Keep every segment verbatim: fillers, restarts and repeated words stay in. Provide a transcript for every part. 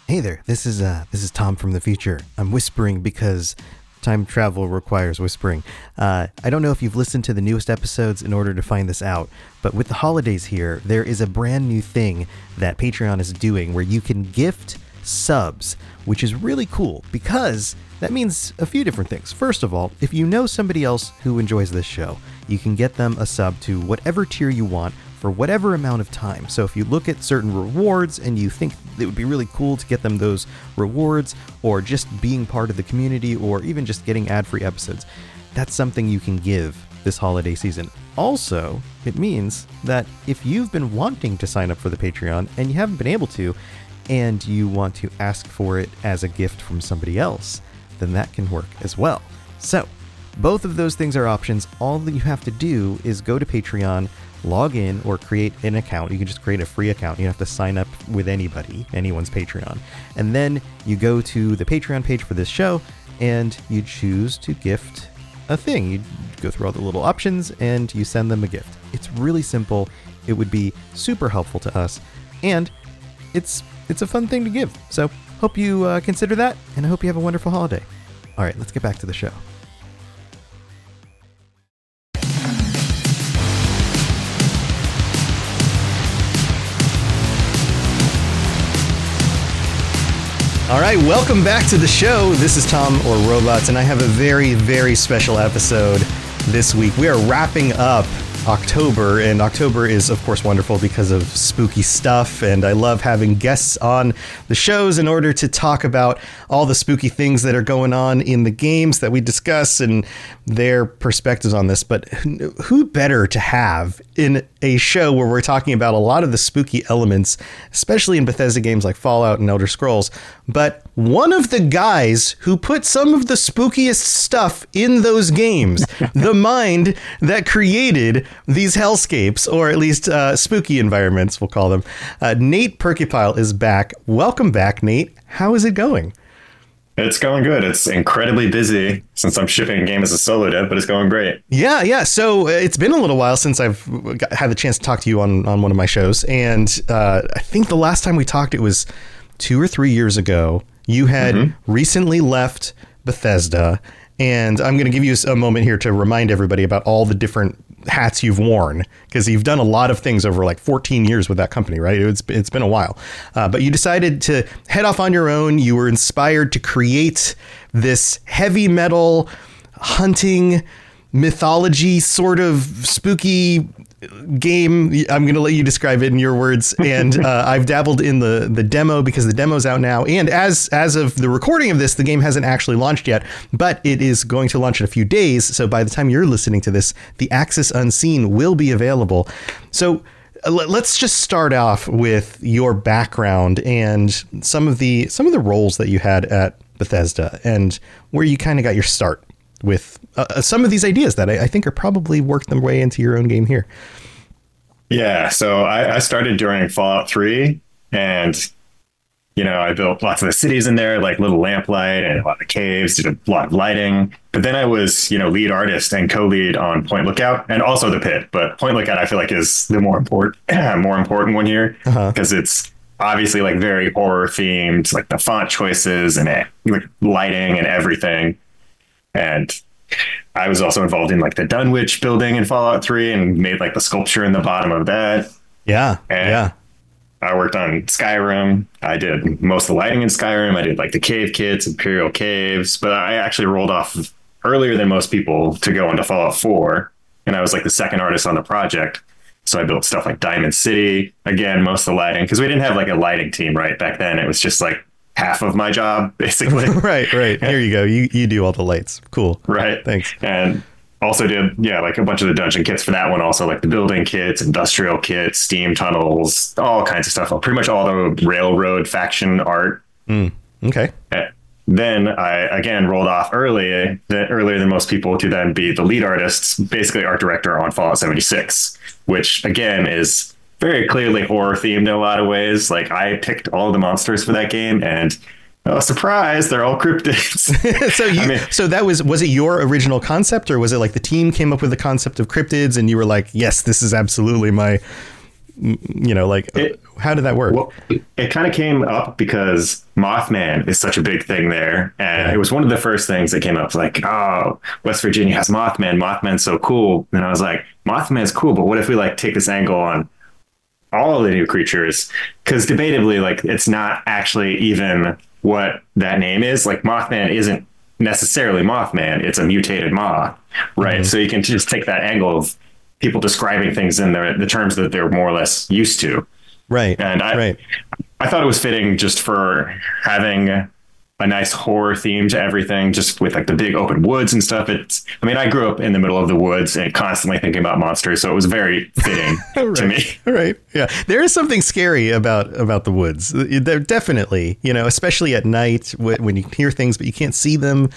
Hey there, this is uh, this is Tom from the future. I'm whispering because time travel requires whispering. Uh, I don't know if you've listened to the newest episodes in order to find this out, but with the holidays here, there is a brand new thing that Patreon is doing where you can gift subs, which is really cool because that means a few different things. First of all, if you know somebody else who enjoys this show, you can get them a sub to whatever tier you want for whatever amount of time. So if you look at certain rewards and you think it would be really cool to get them those rewards, or just being part of the community, or even just getting ad-free episodes, that's something you can give this holiday season. Also, it means that if you've been wanting to sign up for the Patreon and you haven't been able to, and you want to ask for it as a gift from somebody else, then that can work as well. So both of those things are options. All that you have to do is go to Patreon, log in, or create an account. You can just create a free account. You don't have to sign up with anybody, anyone's Patreon. And then you go to the Patreon page for this show and you choose to gift a thing. You go through all the little options and you send them a gift. It's really simple. It would be super helpful to us, and it's it's a fun thing to give. So hope you uh, consider that, and I hope you have a wonderful holiday. All right, let's get back to the show. All right, welcome back to the show. This is Tom or Robots, and I have a very, very special episode this week. We are wrapping up October, and October is, of course, wonderful because of spooky stuff, and I love having guests on the shows in order to talk about all the spooky things that are going on in the games that we discuss and their perspectives on this. But who better to have in a show where we're talking about a lot of the spooky elements, especially in Bethesda games like Fallout and Elder Scrolls, but one of the guys who put some of the spookiest stuff in those games, the mind that created these hellscapes, or at least uh, spooky environments, we'll call them. Uh, Nate Perkypile is back. Welcome back, Nate. How is it going? It's going good. It's incredibly busy since I'm shipping a game as a solo dev, but it's going great. Yeah, yeah. So uh, it's been a little while since I've got, had the chance to talk to you on, on one of my shows. And uh, I think the last time we talked, it was two or three years ago. You had mm-hmm. recently left Bethesda. And I'm going to give you a moment here to remind everybody about all the different hats you've worn, because you've done a lot of things over like fourteen years with that company, right? It's, it's been a while. Uh, but you decided to head off on your own. You were inspired to create this heavy metal hunting mythology sort of spooky game. I'm going to let you describe it in your words. And uh, I've dabbled in the the demo because the demo's out now. And as as of the recording of this, the game hasn't actually launched yet, but it is going to launch in a few days. So by the time you're listening to this, the Axis Unseen will be available. So uh, let's just start off with your background and some of the some of the roles that you had at Bethesda and where you kind of got your start with uh, some of these ideas that I, I think are probably worked their way into your own game here. Yeah, so I, I started during Fallout three, and, you know, I built lots of the cities in there, like little lamplight and a lot of caves, did a lot of lighting. But then I was, you know, lead artist and co-lead on Point Lookout and also The Pit. But Point Lookout, I feel like, is the more important, more important one here because uh-huh. it's obviously like very horror themed, like the font choices and it, like lighting and everything. And I was also involved in like the Dunwich building in Fallout three and made like the sculpture in the bottom of that. Yeah. And yeah. I worked on Skyrim. I did most of the lighting in Skyrim. I did like the cave kits, Imperial Caves, but I actually rolled off earlier than most people to go into Fallout four. And I was like the second artist on the project. So I built stuff like Diamond City. Again, most of the lighting, because we didn't have like a lighting team right back then. It was just like half of my job, basically. right, right. Here you go. You you do all the lights. Cool. Right. Thanks. And also did, yeah, like a bunch of the dungeon kits for that one. Also like the building kits, industrial kits, steam tunnels, all kinds of stuff. Pretty much all the railroad faction art. Mm, okay. And then I, again, rolled off early, earlier than most people to then be the lead artist, basically art director on Fallout seventy-six, which, again, is very clearly horror themed in a lot of ways. Like I picked all the monsters for that game, and oh, surprise, they're all cryptids. so you, I mean, so that was, was it your original concept, or was it like the team came up with the concept of cryptids and you were like, yes, this is absolutely my, You know, like It, how did that work? well, it kind of came up because Mothman is such a big thing there. And Yeah. it was one of the first things that came up like, oh, West Virginia has Mothman. Mothman's so cool. And I was like, Mothman's cool, but what if we like take this angle on all of the new creatures? Because debatably, like it's not actually even what that name is. Like Mothman isn't necessarily Mothman. It's a mutated moth, right? Mm-hmm. So you can just take that angle of people describing things in the, the terms that they're more or less used to. Right. And I, right. I thought it was fitting just for having a nice horror theme to everything, just with like the big open woods and stuff. It's, I mean, I grew up in the middle of the woods and constantly thinking about monsters, so it was very fitting right. to me. Right. Yeah. There is something scary about, about the woods. There definitely, you know, especially at night when you hear things, but you can't see them.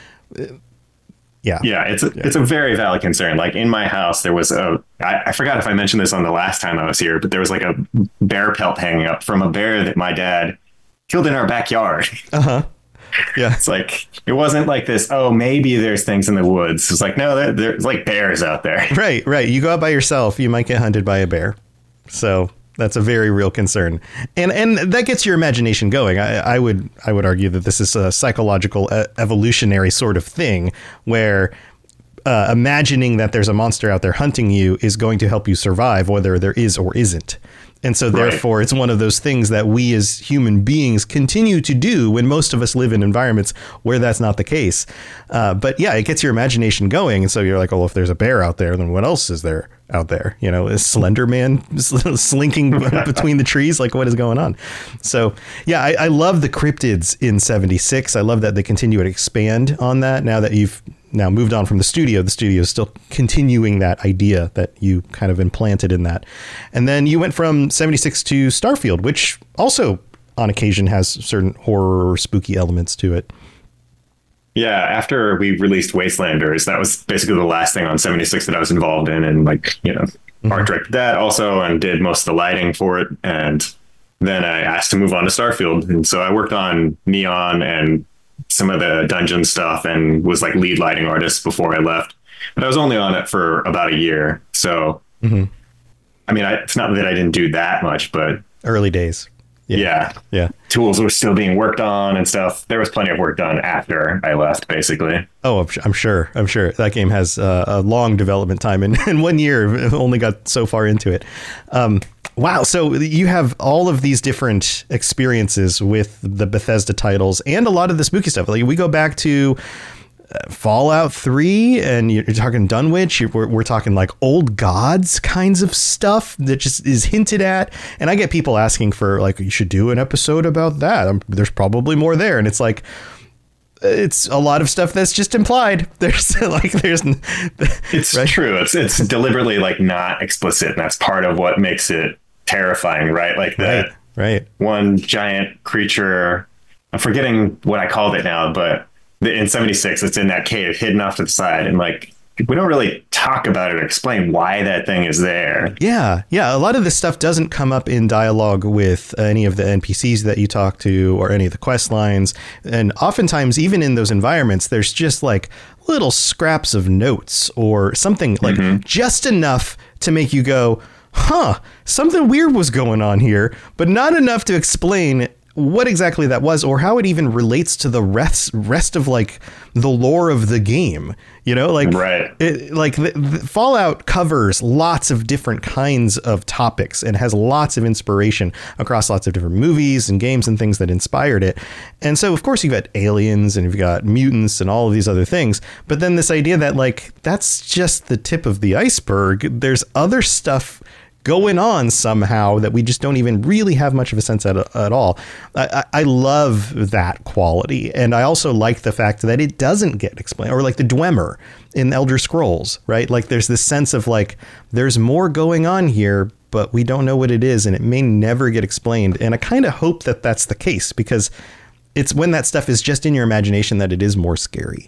Yeah. Yeah, it's a, yeah. it's a very valid concern. Like in my house, there was a, I, I forgot if I mentioned this on the last time I was here, but there was like a bear pelt hanging up from a bear that my dad killed in our backyard. Uh-huh. Yeah. It's like, it wasn't like this, oh, maybe there's things in the woods. It's like, no, there, there's like bears out there. Right, right. You go out by yourself, you might get hunted by a bear. So that's a very real concern. And and that gets your imagination going. I, I would I would argue that this is a psychological uh, evolutionary sort of thing where uh, imagining that there's a monster out there hunting you is going to help you survive, whether there is or isn't. And so therefore, right. It's one of those things that we as human beings continue to do when most of us live in environments where that's not the case. Uh, but yeah, it gets your imagination going. And so you're like, oh, if there's a bear out there, then what else is there out there? You know, is Slender Man slinking between the trees? Like, what is going on? So, yeah, I, I love the cryptids in seventy-six. I love that they continue to expand on that now that you've now moved on from the studio. The studio is still continuing that idea that you kind of implanted in that. And then you went from seventy-six to Starfield, which also on occasion has certain horror or spooky elements to it. Yeah, after we released Wastelanders, that was basically the last thing on seventy-six that I was involved in, and like, you know, mm-hmm. art directed that also and did most of the lighting for it. And then I asked to move on to Starfield. And so I worked on Neon and some of the dungeon stuff and was like lead lighting artist before I left. But I was only on it for about a year. So, mm-hmm. I mean, I, it's not that I didn't do that much, but early days. Yeah. yeah. Yeah. Tools were still being worked on and stuff. There was plenty of work done after I left, basically. Oh, I'm, I'm sure. I'm sure that game has uh, a long development time, and in one year only got so far into it. Um, wow. So you have all of these different experiences with the Bethesda titles and a lot of the spooky stuff. Like we go back to Fallout three and you're talking Dunwich, we're, we're talking like old gods kinds of stuff that just is hinted at. And I get people asking for like, you should do an episode about that. Um, there's probably more there. And it's like, it's a lot of stuff that's just implied. There's like, there's, it's right? true. It's, it's deliberately like not explicit. And that's part of what makes it terrifying, right? Like that right, right. one giant creature, I'm forgetting what I called it now, but in seventy-six, it's in that cave hidden off to the side. And like, we don't really talk about it or explain why that thing is there. Yeah. Yeah. A lot of this stuff doesn't come up in dialogue with any of the N P Cs that you talk to or any of the quest lines. And oftentimes, even in those environments, there's just like little scraps of notes or something like mm-hmm. just enough to make you go, huh, something weird was going on here, but not enough to explain what exactly that was or how it even relates to the rest rest of like the lore of the game, you know, like right. it, like the, the Fallout covers lots of different kinds of topics and has lots of inspiration across lots of different movies and games and things that inspired it. And so, of course, you've got aliens and you've got mutants and all of these other things. But then this idea that like that's just the tip of the iceberg. There's other stuff going on somehow that we just don't even really have much of a sense at, at all. I, I love that quality. And I also like the fact that it doesn't get explained, or like the Dwemer in Elder Scrolls, right? Like there's this sense of like, there's more going on here, but we don't know what it is. And it may never get explained. And I kind of hope that that's the case, because it's when that stuff is just in your imagination that it is more scary.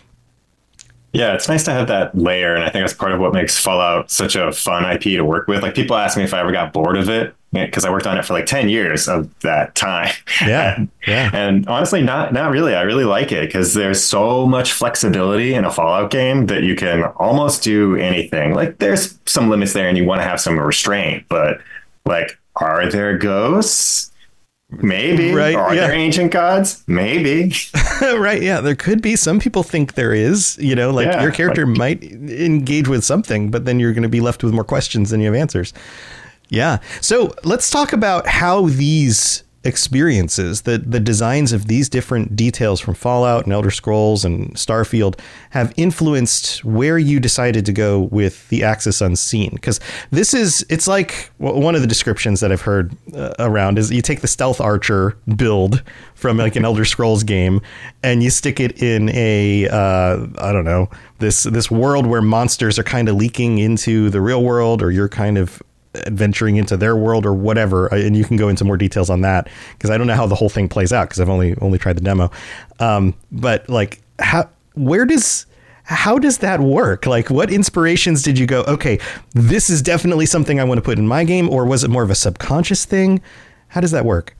Yeah, it's nice to have that layer. And I think that's part of what makes Fallout such a fun I P to work with. Like people ask me if I ever got bored of it, because I worked on it for like ten years of that time. Yeah. and, yeah. and honestly, not not really. I really like it because there's so much flexibility in a Fallout game that you can almost do anything. Like there's some limits there and you want to have some restraint, but Like, are there ghosts? Maybe. Right, Are yeah. there ancient gods? Maybe. Right. Yeah, there could be. Some people think there is, you know, like Yeah, your character like- might engage with something, but then you're going to be left with more questions than you have answers. Yeah. So let's talk about how these experiences, the, the designs of these different details from Fallout and Elder Scrolls and Starfield have influenced where you decided to go with the Axis Unseen. Because this is, it's like well, one of the descriptions that I've heard uh, around is you take the Stealth Archer build from like an Elder Scrolls game and you stick it in a, uh, I don't know, this, this world where monsters are kind of leaking into the real world, or you're kind of adventuring into their world or whatever, and you can go into more details on that because I don't know how the whole thing plays out because I've only only tried the demo. Um, but like, how where does how does that work? Like, what inspirations did you go, okay, this is definitely something I want to put in my game, or was it more of a subconscious thing? How does that work?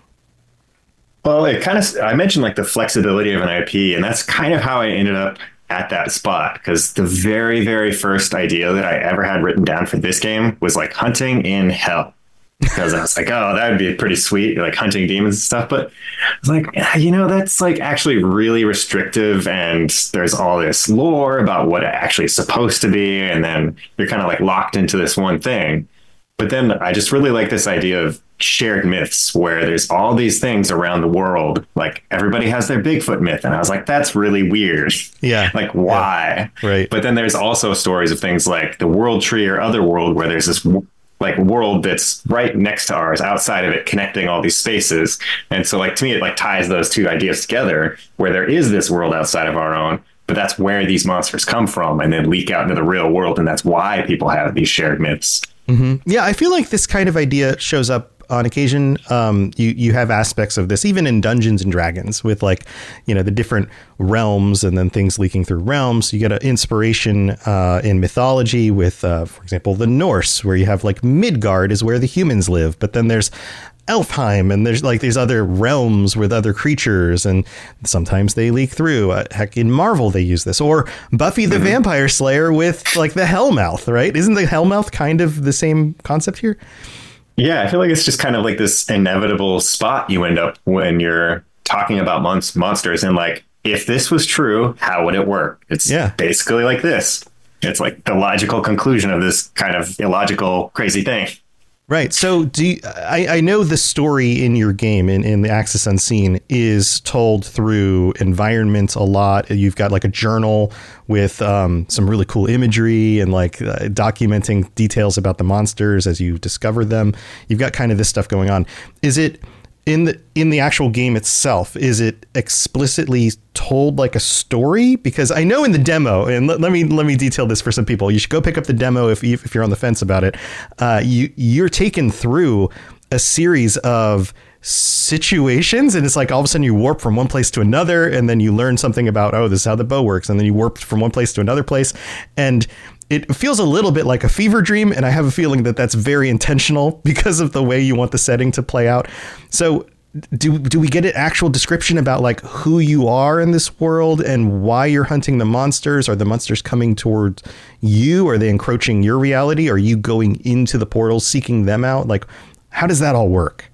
Well, it kind of, I mentioned like the flexibility of an I P, and that's kind of how I ended up at that spot, because the very, very first idea that I ever had written down for this game was like hunting in hell. Because I was like, oh, that would be pretty sweet, like hunting demons and stuff. But I was like, yeah, you know, that's like actually really restrictive. And there's all this lore about what it actually is supposed to be. And then you're kind of like locked into this one thing. But then I just really like this idea of shared myths where there's all these things around the world. Like everybody has their Bigfoot myth. And I was like, that's really weird. Yeah. Like, why? Yeah. Right. But then there's also stories of things like the World Tree or other world where there's this like world that's right next to ours, outside of it, connecting all these spaces. And so like, to me, it like ties those two ideas together where there is this world outside of our own, but that's where these monsters come from and then leak out into the real world. And that's why people have these shared myths. Mm-hmm. Yeah, I feel like this kind of idea shows up on occasion. Um, you you have aspects of this even in Dungeons and Dragons with like, you know, the different realms and then things leaking through realms. You get an inspiration uh, in mythology with, uh, for example, the Norse, where you have like Midgard is where the humans live, but then there's Elfheim, and there's like these other realms with other creatures, and sometimes they leak through. Uh, heck, in Marvel they use this, or Buffy the mm-hmm. Vampire Slayer with like the Hellmouth, right? Isn't the Hellmouth kind of the same concept here? Yeah, I feel like it's just kind of like this inevitable spot you end up when you're talking about mon- monsters, and like, if this was true, how would it work? It's yeah. basically like this. It's like the logical conclusion of this kind of illogical, crazy thing. Right. So do you, I, I know the story in your game in, in the Axis Unseen is told through environment a lot. You've got like a journal with um, some really cool imagery and like uh, documenting details about the monsters as you discover them. You've got kind of this stuff going on. Is it in the in the actual game itself? Is it explicitly told like a story? Because I know in the demo, and let, let me let me detail this for some people. You should go pick up the demo if if you're on the fence about it. Uh, you you're taken through a series of situations, and it's like all of a sudden you warp from one place to another, and then you learn something about, oh, this is how the bow works, and then you warp from one place to another place, and it feels a little bit like a fever dream, and I have a feeling that that's very intentional because of the way you want the setting to play out. So do do we get an actual description about like who you are in this world and why you're hunting the monsters? Are the monsters coming towards you? Are they encroaching your reality? Are you going into the portals, seeking them out? Like, how does that all work?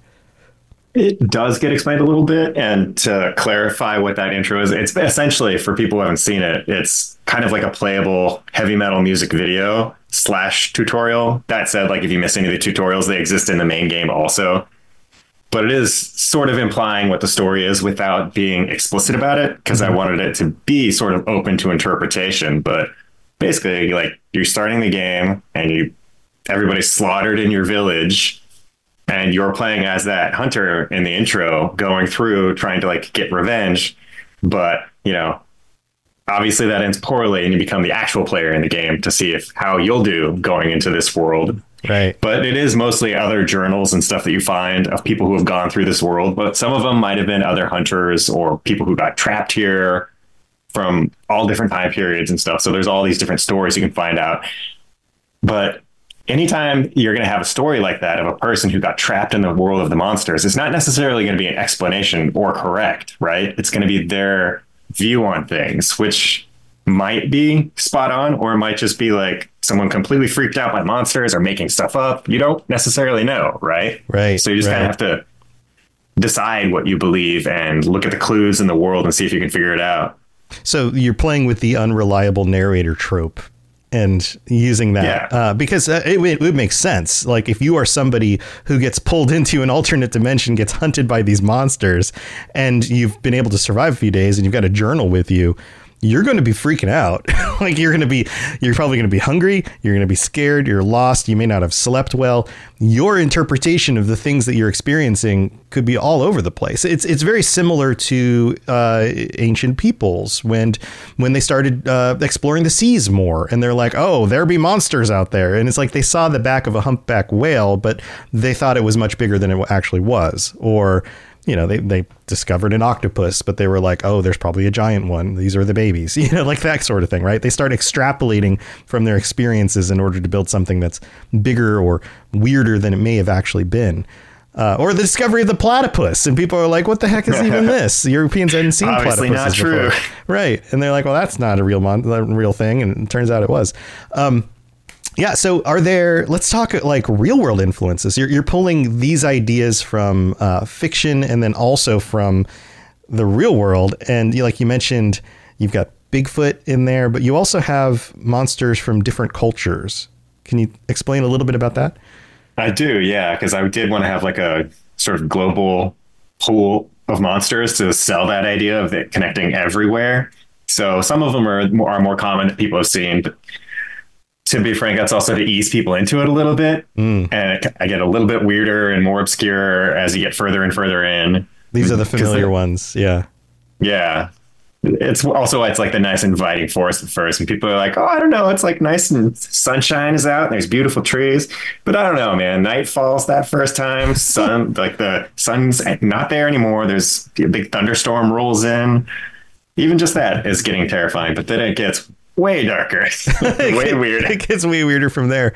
It does get explained a little bit. And to clarify what that intro is, it's essentially, for people who haven't seen it, it's kind of like a playable heavy metal music video slash tutorial. That said, like if you miss any of the tutorials, they exist in the main game also. But it is sort of implying what the story is without being explicit about it, because mm-hmm. I wanted it to be sort of open to interpretation. But basically, like, you're starting the game and you everybody's slaughtered in your village. And you're playing as that hunter in the intro, going through trying to like get revenge. But, you know, obviously that ends poorly and you become the actual player in the game to see if how you'll do going into this world. Right. But it is mostly other journals and stuff that you find of people who have gone through this world. But some of them might have been other hunters or people who got trapped here from all different time periods and stuff. So there's all these different stories you can find out. But anytime you're going to have a story like that of a person who got trapped in the world of the monsters, it's not necessarily going to be an explanation or correct, right? It's going to be their view on things, which might be spot on, or it might just be like someone completely freaked out by monsters or making stuff up. You don't necessarily know, right? Right. So you just right. kind of have to decide what you believe and look at the clues in the world and see if you can figure it out. So you're playing with the unreliable narrator trope and using that yeah. uh, because it, it would make sense. Like if you are somebody who gets pulled into an alternate dimension, gets hunted by these monsters, and you've been able to survive a few days and you've got a journal with you, you're going to be freaking out. Like you're going to be, you're probably going to be hungry. You're going to be scared. You're lost. You may not have slept well. Your interpretation of the things that you're experiencing could be all over the place. It's it's very similar to uh, ancient peoples when when they started uh, exploring the seas more, and they're like, oh, there be monsters out there. And it's like they saw the back of a humpback whale, but they thought it was much bigger than it actually was. Or you know, they, they discovered an octopus, but they were like, oh, there's probably a giant one. These are the babies, you know, like that sort of thing, right? They start extrapolating from their experiences in order to build something that's bigger or weirder than it may have actually been. Uh, or the discovery of the platypus. And people are like, what the heck is even this? The Europeans hadn't seen Obviously platypuses not true. before. Right. And they're like, well, that's not a real mon- a real thing. And it turns out it was. Um, Yeah. So are there, let's talk like real world influences. You're, you're pulling these ideas from uh, fiction and then also from the real world. And you, like you mentioned, you've got Bigfoot in there, but you also have monsters from different cultures. Can you explain a little bit about that? I do. Yeah. Because I did want to have like a sort of global pool of monsters to sell that idea of it connecting everywhere. So some of them are more, are more common that people have seen, but to be frank, that's also to ease people into it a little bit. Mm. And it, I get a little bit weirder and more obscure as you get further and further in. These are the familiar ones. Yeah. Yeah. It's also, it's like the nice inviting forest at first. And people are like, oh, I don't know. It's like nice and sunshine is out. And there's beautiful trees. But I don't know, man. Night falls that first time. Sun, like the sun's not there anymore. There's a big thunderstorm rolls in. Even just that is getting terrifying. But then it gets way darker, way weird. It gets way weirder from there.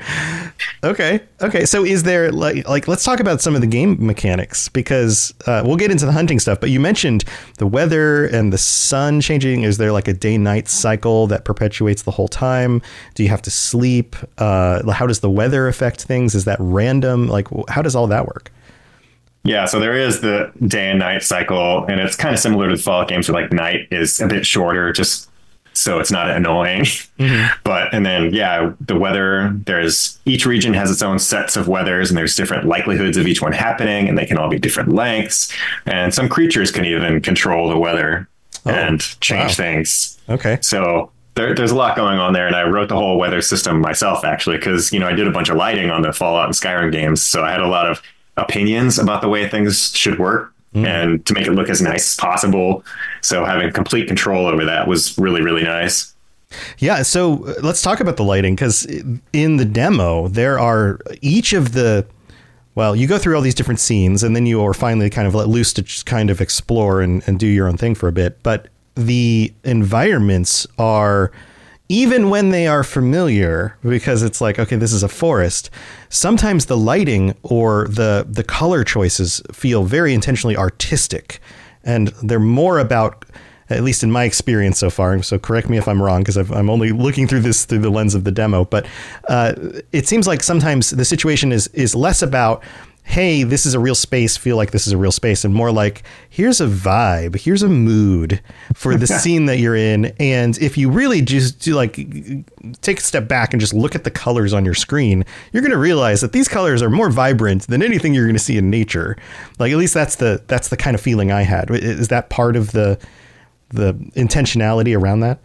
Okay. Okay. So is there like, like, let's talk about some of the game mechanics, because uh, we'll get into the hunting stuff, but you mentioned the weather and the sun changing. Is there like a day night cycle that perpetuates the whole time? Do you have to sleep? Uh, how does the weather affect things? Is that random? Like, how does all that work? Yeah, so there is the day and night cycle, and it's kind of similar to the Fallout games where like night is a bit shorter, just so it's not annoying. Mm-hmm. But, and then, yeah, the weather, there's, each region has its own sets of weathers, and there's different likelihoods of each one happening, and they can all be different lengths. And some creatures can even control the weather oh, and change wow. things. Okay. So there, there's a lot going on there. And I wrote the whole weather system myself, actually, because, you know, I did a bunch of lighting on the Fallout and Skyrim games. So I had a lot of opinions about the way things should work. Mm. And to make it look as nice as possible. So having complete control over that was really, really nice. Yeah. So let's talk about the lighting, because in the demo, there are each of the, well, you go through all these different scenes and then you are finally kind of let loose to just kind of explore and, and do your own thing for a bit. But the environments are, even when they are familiar, because it's like, okay, this is a forest, sometimes the lighting or the the color choices feel very intentionally artistic, and they're more about, at least in my experience so far, so correct me if I'm wrong, because I'm only looking through this through the lens of the demo, but uh, it seems like sometimes the situation is is less about, hey, this is a real space, feel like this is a real space, and more like, here's a vibe, here's a mood for the scene that you're in. And if you really just do like take a step back and just look at the colors on your screen, you're going to realize that these colors are more vibrant than anything you're going to see in nature. Like, at least that's the that's the kind of feeling I had. Is that part of the the intentionality around that?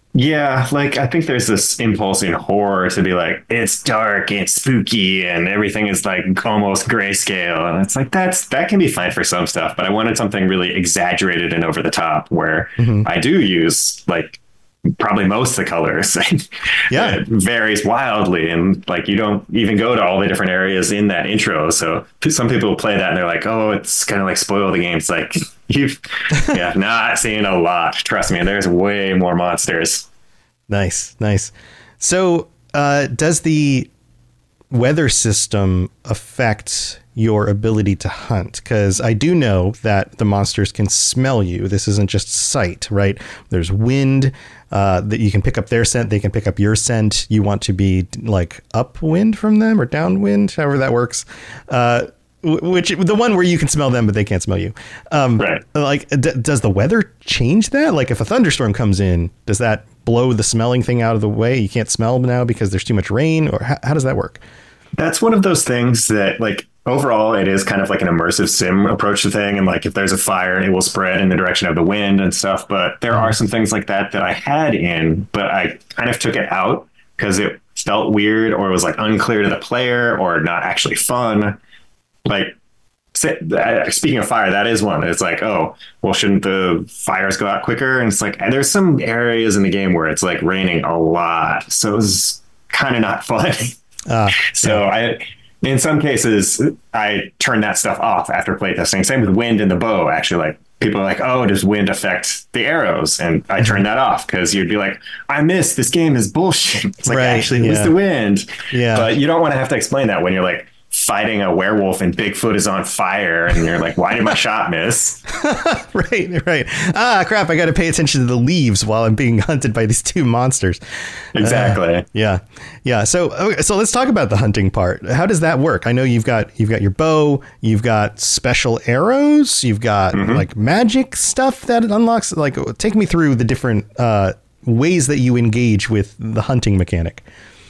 Yeah, like I think there's this impulse in horror to be like, it's dark, it's spooky, and everything is like almost grayscale. And it's like, that's that can be fine for some stuff, but I wanted something really exaggerated and over the top where mm-hmm. I do use like probably most of the colors. Yeah, it varies wildly, and like you don't even go to all the different areas in that intro. So some people play that and they're like, oh, it's kind of like spoil the game. It's like, you've yeah, not seen a lot. Trust me, there's way more monsters. Nice, nice. So uh, does the weather system affect your ability to hunt? Because I do know that the monsters can smell you. This isn't just sight, right? There's wind. uh, that you can pick up their scent. They can pick up your scent. You want to be like upwind from them or downwind, however that works. Uh, which the one where you can smell them, but they can't smell you. Um, right. Like, d- does the weather change that? Like if a thunderstorm comes in, does that blow the smelling thing out of the way? You can't smell them now because there's too much rain, or how, how does that work? That's one of those things that, like, overall, it is kind of like an immersive sim approach to thing. And like, if there's a fire, it will spread in the direction of the wind and stuff. But there are some things like that that I had in, but I kind of took it out because it felt weird, or it was like unclear to the player, or not actually fun. Like, speaking of fire, that is one. It's like, oh, well, shouldn't the fires go out quicker? And it's like, and there's some areas in the game where it's like raining a lot. So it's kind of not fun. Uh, so yeah. I, in some cases, I turn that stuff off after playtesting. Same with wind and the bow. Actually, like people are like, "Oh, does wind affect the arrows?" And I turn that off because you'd be like, "I missed. This game is bullshit." It's like, right, actually, it was yeah. the wind. Yeah, but you don't want to have to explain that when you're like fighting a werewolf and Bigfoot is on fire, and you're like, "Why did my shot miss?" right, right. Ah, crap! I got to pay attention to the leaves while I'm being hunted by these two monsters. Exactly. Uh, yeah, yeah. So, okay, so let's talk about the hunting part. How does that work? I know you've got you've got your bow, you've got special arrows, you've got mm-hmm. like magic stuff that it unlocks. Like, take me through the different uh, ways that you engage with the hunting mechanic.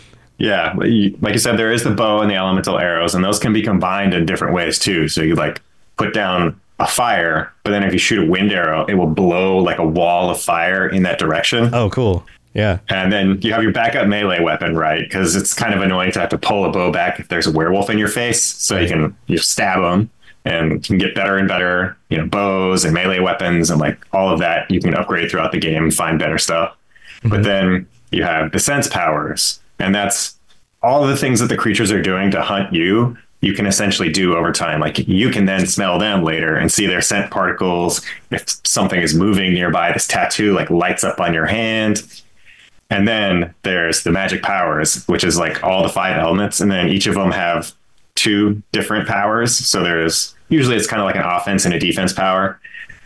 Yeah, like you said, there is the bow and the elemental arrows, and those can be combined in different ways too. So you like put down a fire, but then if you shoot a wind arrow, it will blow like a wall of fire in that direction. Oh, cool. Yeah. And then you have your backup melee weapon, right? Because it's kind of annoying to have to pull a bow back if there's a werewolf in your face. So you can you stab them, and you can get better and better, you know, bows and melee weapons and like all of that. You can upgrade throughout the game and find better stuff. Mm-hmm. But then you have the sense powers. And that's all of the things that the creatures are doing to hunt you, you can essentially do over time. Like you can then smell them later and see their scent particles. If something is moving nearby, this tattoo like lights up on your hand. And then there's the magic powers, which is like all the five elements. And then each of them have two different powers. So there's usually it's kind of like an offense and a defense power.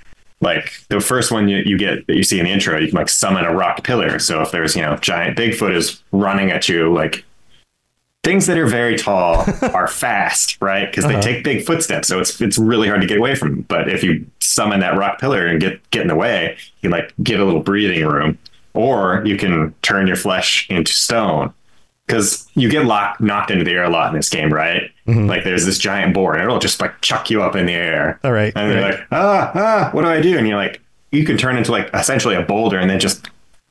Like the first one you, you get that you see in the intro, you can like summon a rock pillar. So if there's, you know, giant Bigfoot is running at you, like things that are very tall are fast, right? Because uh-huh. they take big footsteps. So it's it's really hard to get away from them. But if you summon that rock pillar and get, get in the way, you like get a little breathing room. Or you can turn your flesh into stone. Because you get locked, knocked into the air a lot in this game, right? Mm-hmm. Like there's this giant board, and it'll just like chuck you up in the air. All right. And right. they're like, ah, ah, what do I do? And you're like, you can turn into like essentially a boulder and then just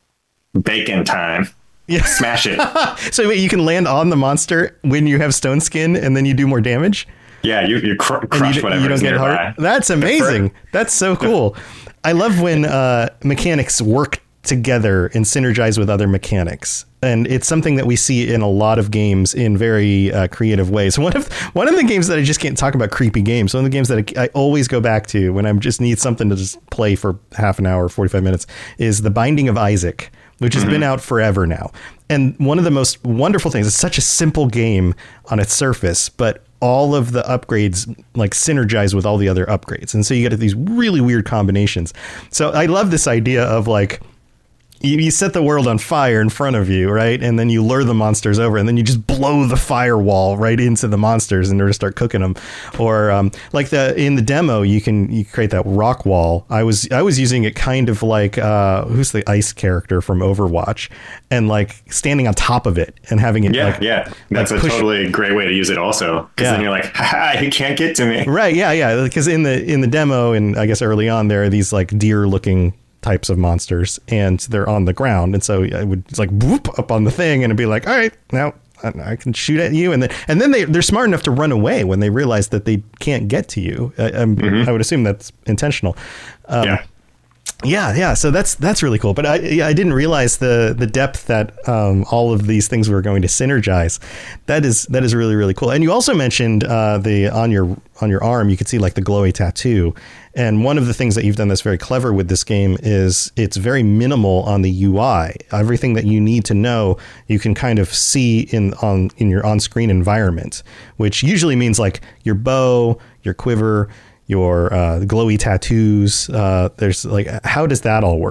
bacon time. Yeah. Smash it. So wait, you can land on the monster when you have stone skin and then you do more damage? Yeah, you, you cr- crush you whatever you don't get hurt. That's amazing. That's so cool. I love when uh, mechanics work together and synergize with other mechanics. And it's something that we see in a lot of games in very uh, creative ways. One of one of the games that I just can't talk about creepy games. One of the games that I, I always go back to when I just need something to just play for half an hour, forty-five minutes is The Binding of Isaac, which has mm-hmm. been out forever now. And one of the most wonderful things, it's such a simple game on its surface, but all of the upgrades like synergize with all the other upgrades. And so you get these really weird combinations. So I love this idea of like, You, you set the world on fire in front of you, right? And then you lure the monsters over, and then you just blow the firewall right into the monsters in order to start cooking them. Or um, like the in the demo, you can you create that rock wall. I was I was using it kind of like uh, who's the ice character from Overwatch, and like standing on top of it and having it. Yeah, like, yeah, that's like a push. Totally great way to use it. Also, because yeah. then you're like, ha, you can't get to me. Right? Yeah, yeah. Because in the in the demo, and I guess early on, there are these like deer looking types of monsters, and they're on the ground, and so I would just like whoop up on the thing and it'd be like, all right, now I can shoot at you, and then and then they they're smart enough to run away when they realize that they can't get to you. I, mm-hmm. I would assume that's intentional. Um, yeah. Yeah, yeah. So that's that's really cool. But I I didn't realize the the depth that um, all of these things were going to synergize. That is that is really really cool. And you also mentioned uh, the on your on your arm you could see like the glowy tattoo. And one of the things that you've done that's very clever with this game is it's very minimal on the U I. Everything that you need to know you can kind of see in on in your on screen environment, which usually means like your bow, your quiver, your uh, glowy tattoos. Uh, there's like, how does that all work?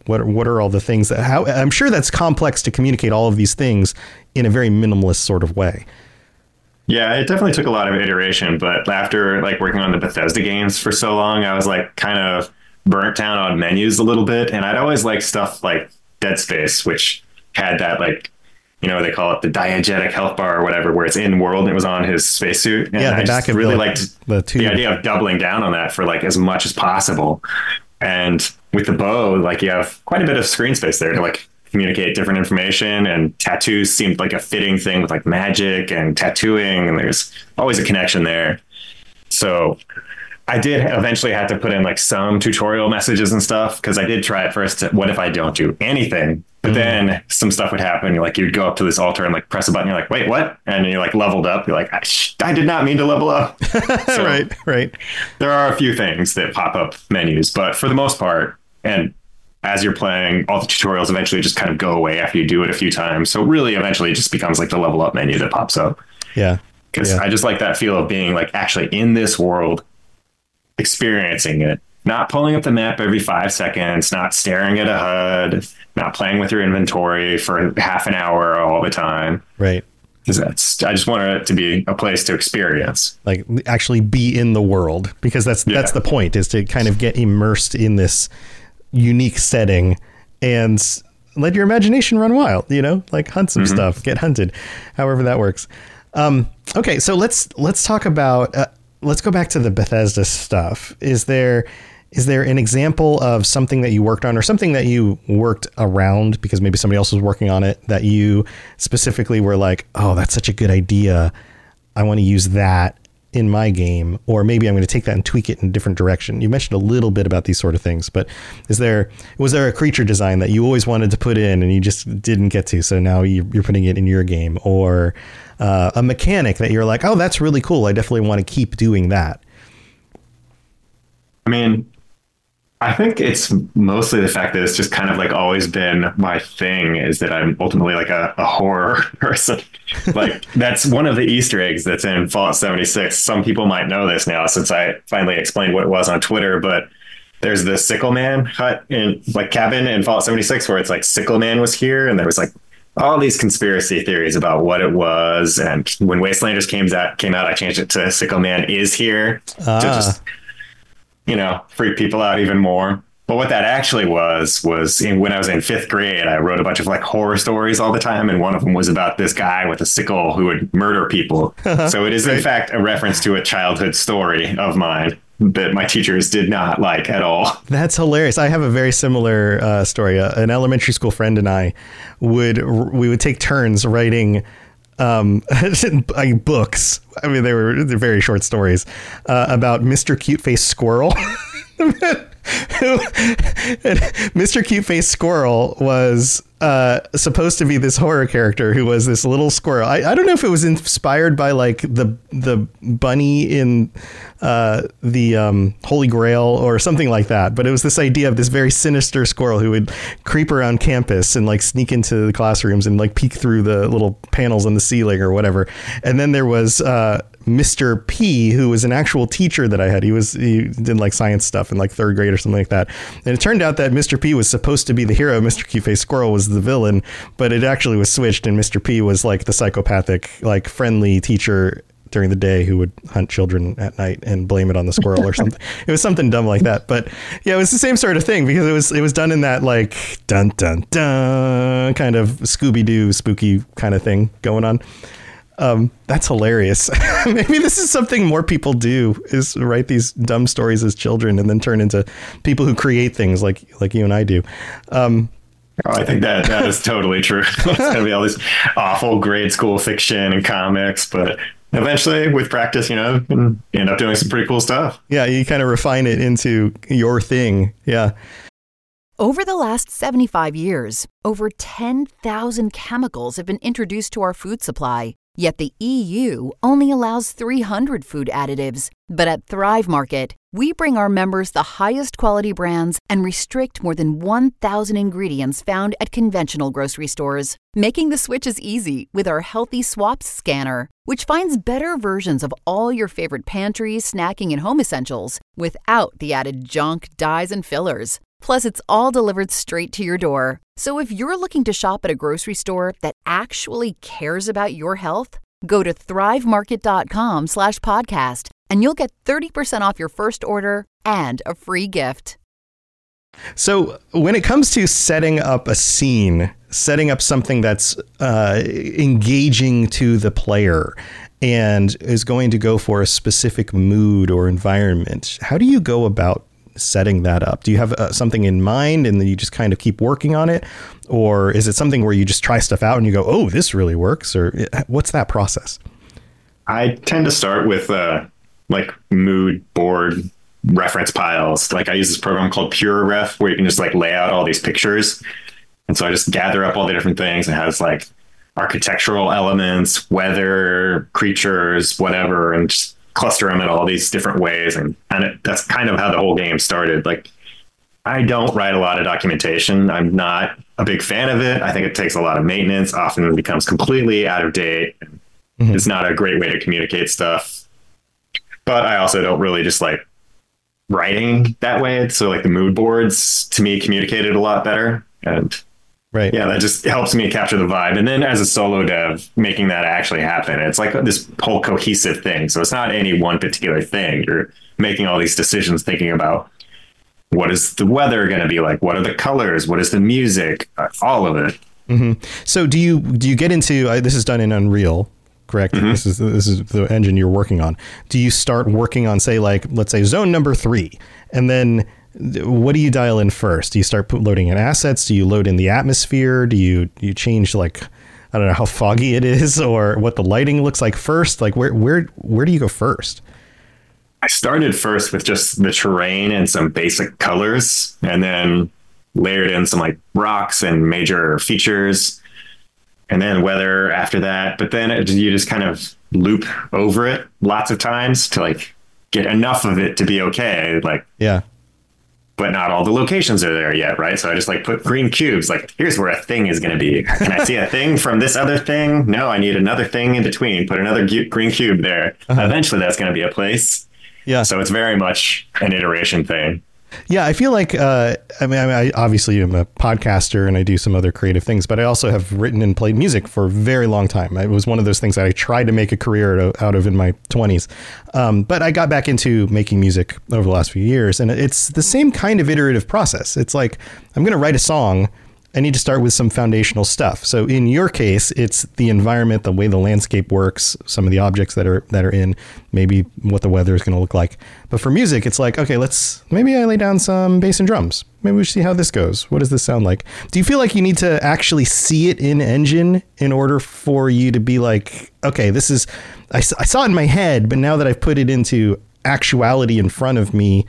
What what are all the things that how I'm sure that's complex to communicate all of these things in a very minimalist sort of way. Yeah, it definitely took a lot of iteration, but after like working on the Bethesda games for so long, I was like kind of burnt down on menus a little bit. And I'd always liked stuff like Dead Space, which had that like, you know, they call it the diegetic health bar or whatever, where it's in world and it was on his spacesuit. And yeah, the I back just of really the, liked the, the idea of doubling down on that for like as much as possible. And with the bow, like you have quite a bit of screen space there to like communicate different information, and tattoos seemed like a fitting thing with like magic and tattooing, and there's always a connection there. So I did eventually have to put in like some tutorial messages and stuff, because I did try at first to, what if I don't do anything? But mm. then some stuff would happen. You're like, you'd go up to this altar and like press a button. You're like, wait, what? And you're like leveled up. You're like, I, I did not mean to level up. So right, right. There are a few things that pop up menus, but for the most part, and as you're playing, all the tutorials eventually just kind of go away after you do it a few times. So really, eventually, it just becomes like the level up menu that pops up. Yeah. Because yeah. I just like that feel of being like actually in this world, experiencing it, not pulling up the map every five seconds, not staring at a H U D, not playing with your inventory for half an hour all the time. Right. Because that's, I just want it to be a place to experience. Like actually be in the world, because that's, yeah. that's the point, is to kind of get immersed in this unique setting and let your imagination run wild, you know, like hunt some mm-hmm. stuff, get hunted, however that works. Um, okay. So let's, let's talk about, uh, let's go back to the Bethesda stuff. Is there, is there an example of something that you worked on, or something that you worked around because maybe somebody else was working on it, that you specifically were like, oh, that's such a good idea, I want to use that in my game, or maybe I'm going to take that and tweak it in a different direction? You mentioned a little bit about these sort of things, but is there, was there a creature design that you always wanted to put in and you just didn't get to, so now you, you're putting it in your game, or uh, a mechanic that you're like, oh, that's really cool, I definitely want to keep doing that? I mean, I think it's mostly the fact that it's just kind of like always been my thing, is that I'm ultimately like a, a horror person. Like that's one of the Easter eggs that's in Fallout seventy-six. Some people might know this now since I finally explained what it was on Twitter, but there's the Sickle Man hut in like cabin in Fallout seventy-six where it's like Sickle Man was here, and there was like all these conspiracy theories about what it was. And when Wastelanders came out, came out, I changed it to Sickle Man is here ah. to just, you know, freak people out even more. But what that actually was, was in, when I was in fifth grade, I wrote a bunch of like horror stories all the time. And one of them was about this guy with a sickle who would murder people. So it is in fact a reference to a childhood story of mine that my teachers did not like at all. That's hilarious. I have a very similar uh, story. Uh, an elementary school friend and I would, we would take turns writing um books. I mean, they were they're very short stories uh, about Mister Cute Face Squirrel. Mister Cute Face Squirrel was uh, supposed to be this horror character who was this little squirrel. I, I don't know if it was inspired by like the the bunny in uh, the um, Holy Grail or something like that, but it was this idea of this very sinister squirrel who would creep around campus and like sneak into the classrooms and like peek through the little panels on the ceiling or whatever. And then there was uh, Mister P, who was an actual teacher that I had. He was he did like science stuff in like third grade or something like that. And it turned out that Mister P was supposed to be the hero. Mister Cute Face Squirrel was the villain, but it actually was switched, and Mister P was like the psychopathic, like friendly teacher during the day who would hunt children at night and blame it on the squirrel or something. It was something dumb like that. But yeah, it was the same sort of thing, because it was it was done in that like dun dun dun kind of Scooby-Doo spooky kind of thing going on. Um, that's hilarious. Maybe this is something more people do, is write these dumb stories as children and then turn into people who create things like like you and I do. Um, oh, I think that that is totally true. It's going to be all this awful grade school fiction and comics, but eventually with practice, you know, you can end up doing some pretty cool stuff. Yeah, you kind of refine it into your thing. Yeah. Over the last seventy-five years, over ten thousand chemicals have been introduced to our food supply. Yet the E U only allows three hundred food additives. But at Thrive Market, we bring our members the highest quality brands and restrict more than one thousand ingredients found at conventional grocery stores. Making the switch is easy with our Healthy Swaps scanner, which finds better versions of all your favorite pantry, snacking, and home essentials without the added junk, dyes, and fillers. Plus, it's all delivered straight to your door. So if you're looking to shop at a grocery store that actually cares about your health, go to thrivemarket.com slash podcast and you'll get thirty percent off your first order and a free gift. So when it comes to setting up a scene, setting up something that's uh, engaging to the player and is going to go for a specific mood or environment, how do you go about setting that up? Do you have uh, something in mind and then you just kind of keep working on it? Or is it something where you just try stuff out and you go, oh, this really works? Or what's that process? I tend to start with uh, like mood board reference piles. Like I use this program called Pure Ref where you can just like lay out all these pictures. And so I just gather up all the different things. It has like architectural elements, weather, creatures, whatever, and just cluster them in all these different ways. And, and it, that's kind of how the whole game started. Like, I don't write a lot of documentation. I'm not a big fan of it. I think it takes a lot of maintenance, often becomes completely out of date. Mm-hmm. It's not a great way to communicate stuff. But I also don't really just like writing that way. So like the mood boards to me communicated a lot better. And right. Yeah, that just helps me capture the vibe. And then as a solo dev, making that actually happen, it's like this whole cohesive thing. So it's not any one particular thing. You're making all these decisions, thinking about what is the weather going to be like? What are the colors? What is the music? Uh, all of it. Mm-hmm. So do you do you get into uh, this is done in Unreal, correct? Mm-hmm. This is this is the engine you're working on. Do you start working on, say, like, let's say zone number three, and then what do you dial in first? Do you start put, loading in assets? Do you load in the atmosphere? Do you do you change, like, I don't know how foggy it is or what the lighting looks like first? Like where where where do you go first? I started first with just the terrain and some basic colors, and then layered in some like rocks and major features, and then weather after that. But then it, you just kind of loop over it lots of times to like get enough of it to be okay. Like, yeah. But not all the locations are there yet, right? So I just like put green cubes, like, here's where a thing is going to be. Can I see a thing from this other thing? No, I need another thing in between. Put another gu- green cube there. Uh-huh. Eventually that's going to be a place. Yeah. So it's very much an iteration thing. Yeah, I feel like, uh, I mean, I obviously am a podcaster and I do some other creative things, but I also have written and played music for a very long time. It was one of those things that I tried to make a career out of in my twenties. Um, but I got back into making music over the last few years, and it's the same kind of iterative process. It's like, I'm going to write a song. I need to start with some foundational stuff. So in your case, it's the environment, the way the landscape works, some of the objects that are that are in, maybe what the weather is going to look like. But for music, it's like, okay, let's maybe I lay down some bass and drums. Maybe we should see how this goes. What does this sound like? Do you feel like you need to actually see it in Engine in order for you to be like, okay, this is, I, I saw it in my head, but now that I've put it into actuality in front of me,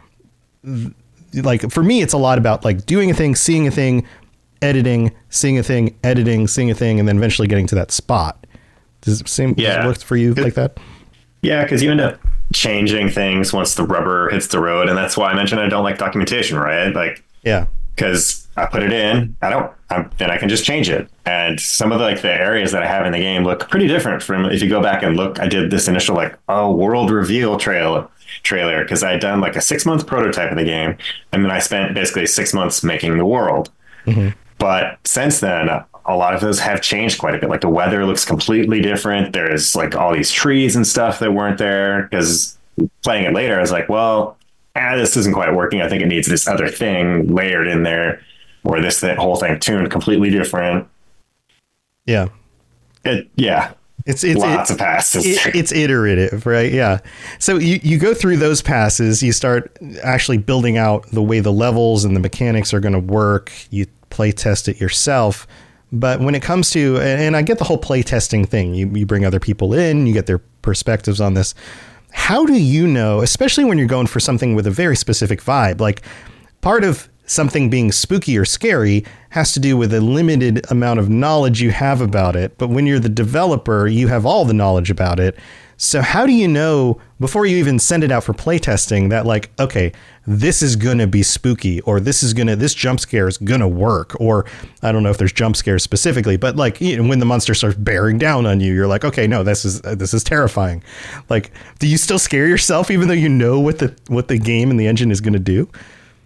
like for me, it's a lot about like doing a thing, seeing a thing, editing, seeing a thing, editing, seeing a thing, and then eventually getting to that spot. Does it seem yeah. does it work for you like that? Yeah, because you end up changing things once the rubber hits the road, and that's why I mentioned I don't like documentation, right? Like, yeah, because I put it in, I don't, I'm, then I can just change it. And some of the, like the areas that I have in the game look pretty different from if you go back and look. I did this initial like oh world reveal trail trailer because I had done like a six month prototype of the game, and then I spent basically six months making the world. Mm-hmm. But since then, a lot of those have changed quite a bit. Like the weather looks completely different. There's like all these trees and stuff that weren't there because playing it later, I was like, well, ah, this isn't quite working. I think it needs this other thing layered in there, or this that whole thing tuned completely different. Yeah. It, yeah. It's, it's lots it, of passes. It, it's iterative, right? Yeah. So you, you go through those passes, you start actually building out the way the levels and the mechanics are going to work. You play test it yourself. But when it comes to, and I get the whole play testing thing, you, you bring other people in, you get their perspectives on this. How do you know, especially when you're going for something with a very specific vibe, like part of something being spooky or scary has to do with a limited amount of knowledge you have about it. But when you're the developer, you have all the knowledge about it. So how do you know before you even send it out for playtesting that like, okay, this is going to be spooky, or this is going to, this jump scare is going to work, or I don't know if there's jump scares specifically, but like, you know, when the monster starts bearing down on you, you're like, okay, no, this is, this is terrifying. Like, do you still scare yourself even though you know what the, what the game and the engine is going to do?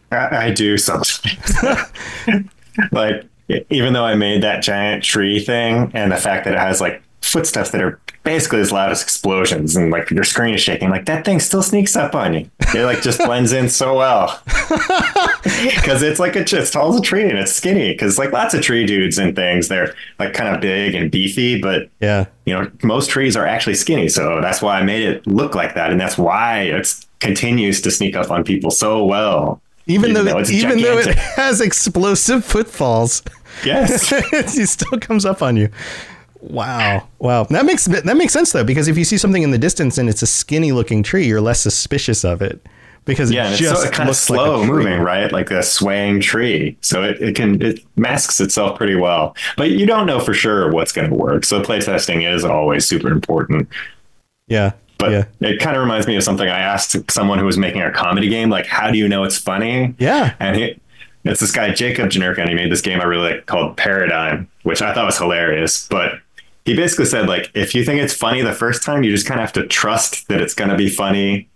I, I do sometimes. Like, even though I made that giant tree thing, and the fact that it has like footsteps that are basically as loud as explosions, and like your screen is shaking, like that thing still sneaks up on you. It like just blends in so well because it's like a, it's tall as a tree and it's skinny. Because like lots of tree dudes and things, they're like kind of big and beefy, but yeah, you know, most trees are actually skinny. So that's why I made it look like that, and that's why it continues to sneak up on people so well. Even, even though, though it's even gigantic. though it has explosive footfalls, yes, it still comes up on you. Wow, wow, that makes that makes sense though, because if you see something in the distance and it's a skinny looking tree, you're less suspicious of it because yeah, it just so it kind of looks slow like moving, right? Like a swaying tree, so it, it can it masks itself pretty well. But you don't know for sure what's going to work, so playtesting is always super important. Yeah. But yeah. it kind of reminds me of something I asked someone who was making a comedy game, like, how do you know it's funny? Yeah. And he, it's this guy, Jacob Janerka, and he made this game I really like called Paradigm, which I thought was hilarious. But he basically said, like, if you think it's funny the first time, you just kind of have to trust that it's going to be funny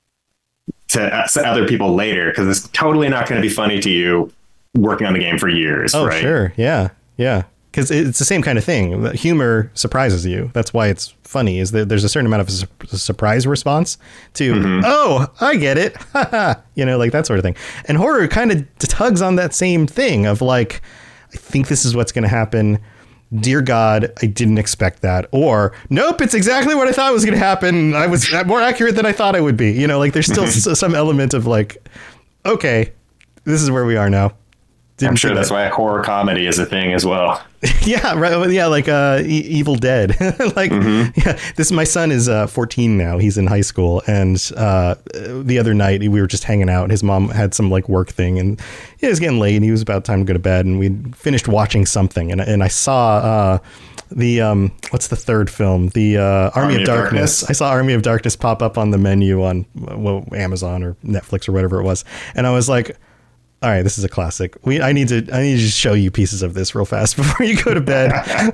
to other people later, because it's totally not going to be funny to you working on the game for years. Oh, right? Sure. Yeah. Yeah. Because it's the same kind of thing. Humor surprises you. That's why it's funny, is that there's a certain amount of a su- surprise response to, mm-hmm. oh, I get it. You know, like that sort of thing. And horror kind of tugs on that same thing of like, I think this is what's going to happen. Dear God, I didn't expect that. Or, nope, it's exactly what I thought was going to happen. I was more accurate than I thought I would be. You know, like there's still some element of like, okay, this is where we are now. Didn't I'm sure that's that. why horror comedy is a thing as well. Yeah, right. Yeah, like uh, e- Evil Dead. Like, mm-hmm. yeah, this my son is uh, fourteen now. He's in high school, and uh, the other night we were just hanging out. His mom had some like work thing, and it was getting late. And he was about time to go to bed, and we finished watching something, and and I saw uh, the um, what's the third film? The uh, Army, Army of, of Darkness. Darkness. I saw Army of Darkness pop up on the menu on well, Amazon or Netflix or whatever it was, and I was like, all right, this is a classic. We I need to I need to just show you pieces of this real fast before you go to bed.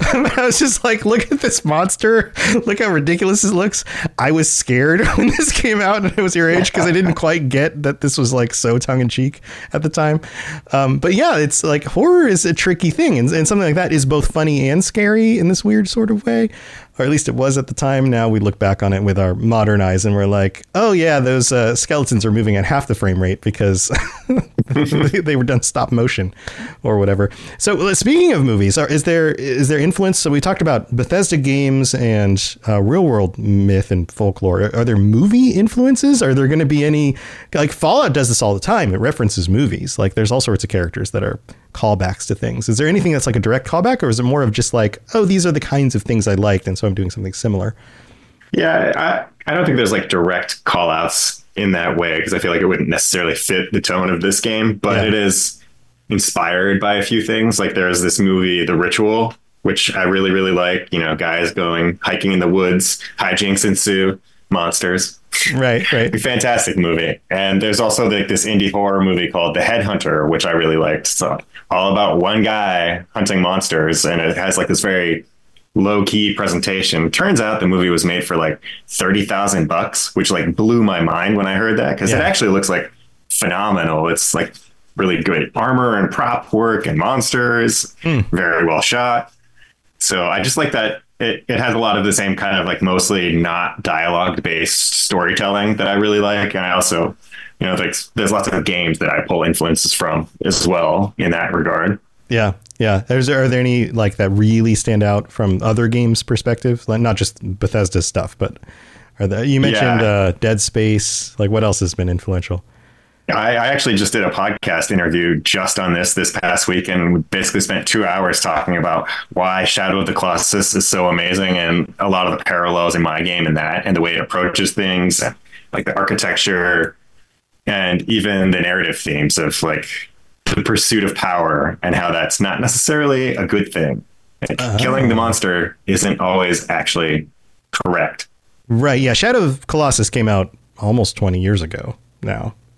I was just like, look at this monster. Look how ridiculous it looks. I was scared when this came out and it was your age because I didn't quite get that this was like so tongue in cheek at the time. Um, but yeah, it's like horror is a tricky thing, and, and something like that is both funny and scary in this weird sort of way. Or at least it was at the time. Now we look back on it with our modern eyes and we're like, oh yeah, those uh, skeletons are moving at half the frame rate because they, they were done stop motion or whatever. So uh, speaking of movies, are, is there is there influence? So we talked about Bethesda games and uh, real world myth and folklore. Are, are there movie influences? Are there going to be any, like Fallout does this all the time. It references movies. Like there's all sorts of characters that are callbacks to things. Is there anything that's like a direct callback, or is it more of just like, oh, these are the kinds of things I liked, and so I'm doing something similar? Yeah, I, I don't think there's like direct call outs in that way, because I feel like it wouldn't necessarily fit the tone of this game, but yeah. It is inspired by a few things. Like there's this movie, The Ritual, which I really, really like, you know, guys going hiking in the woods, hijinks ensue, monsters. Right, right. Fantastic movie. And there's also like this indie horror movie called The Headhunter, which I really liked. So all about one guy hunting monsters, and it has like this very low key presentation. Turns out the movie was made for like thirty thousand bucks, which like blew my mind when I heard that, because yeah. It actually looks like phenomenal. It's like really good armor and prop work and monsters, mm. very well shot. So I just like that. It, it has a lot of the same kind of like mostly not dialogue based storytelling that I really like. And I also, you know, like there's lots of games that I pull influences from as well in that regard. Yeah. Yeah. Is there, are there any like that really stand out from other games perspective? Like not just Bethesda stuff, but are there, you mentioned yeah. uh, Dead Space. Like what else has been influential? I, I actually just did a podcast interview just on this this past week, and we basically spent two hours talking about why Shadow of the Colossus is so amazing, and a lot of the parallels in my game and that, and the way it approaches things, like the architecture, and even the narrative themes of like the pursuit of power and how that's not necessarily a good thing. Uh-huh. Killing the monster isn't always actually correct. Right. Yeah. Shadow of Colossus came out almost twenty years ago now.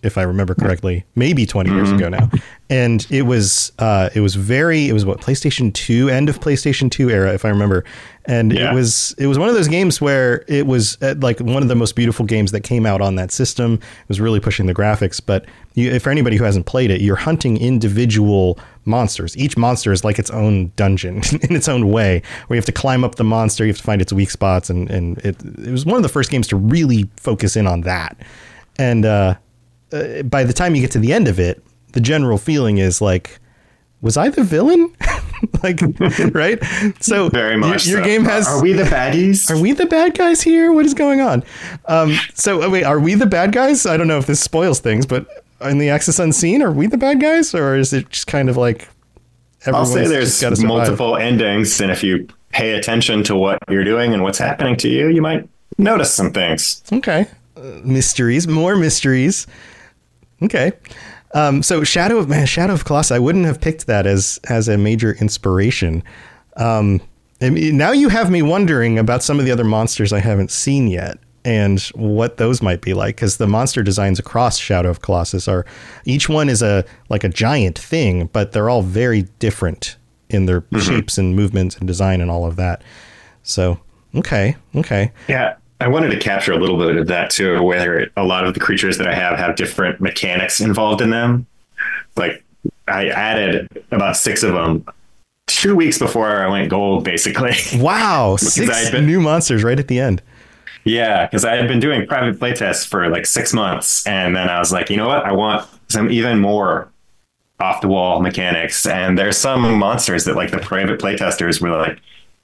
if I remember correctly, maybe twenty mm-hmm. years ago now. And it was uh, it was very it was what PlayStation two, end of PlayStation two era, if I remember. And yeah. it was it was one of those games where it was uh, like one of the most beautiful games that came out on that system. It was really pushing the graphics. But you, for anybody who hasn't played it, you're hunting individual monsters. Each monster is like its own dungeon in its own way, where you have to climb up the monster, you have to find its weak spots, and and it it was one of the first games to really focus in on that. And uh, uh, by the time you get to the end of it, the general feeling is like, was I the villain? Like, right? So very much. Your, your so. game has. Are we the baddies? Are we the bad guys here? What is going on? Um, so wait, are we the bad guys? I don't know if this spoils things, but in the Axis Unseen, are we the bad guys, or is it just kind of like? I'll say there's multiple endings, and if you pay attention to what you're doing and what's happening to you, you might notice some things. Okay, uh, mysteries, more mysteries. Okay. Um, so Shadow of man, Shadow of Colossus, I wouldn't have picked that as as a major inspiration. Um, and now you have me wondering about some of the other monsters I haven't seen yet and what those might be like, because the monster designs across Shadow of Colossus are each one is a like a giant thing, but they're all very different in their mm-hmm. shapes and movements and design and all of that. So, okay, okay. Yeah. I wanted to capture a little bit of that too, where a lot of the creatures that I have have different mechanics involved in them. Like I added about six of them two weeks before I went gold, basically. Wow. Six been, new monsters right at the end. Yeah. Cause I had been doing private playtests for like six months. And then I was like, you know what? I want some even more off the wall mechanics. And there's some monsters that like the private playtesters were like,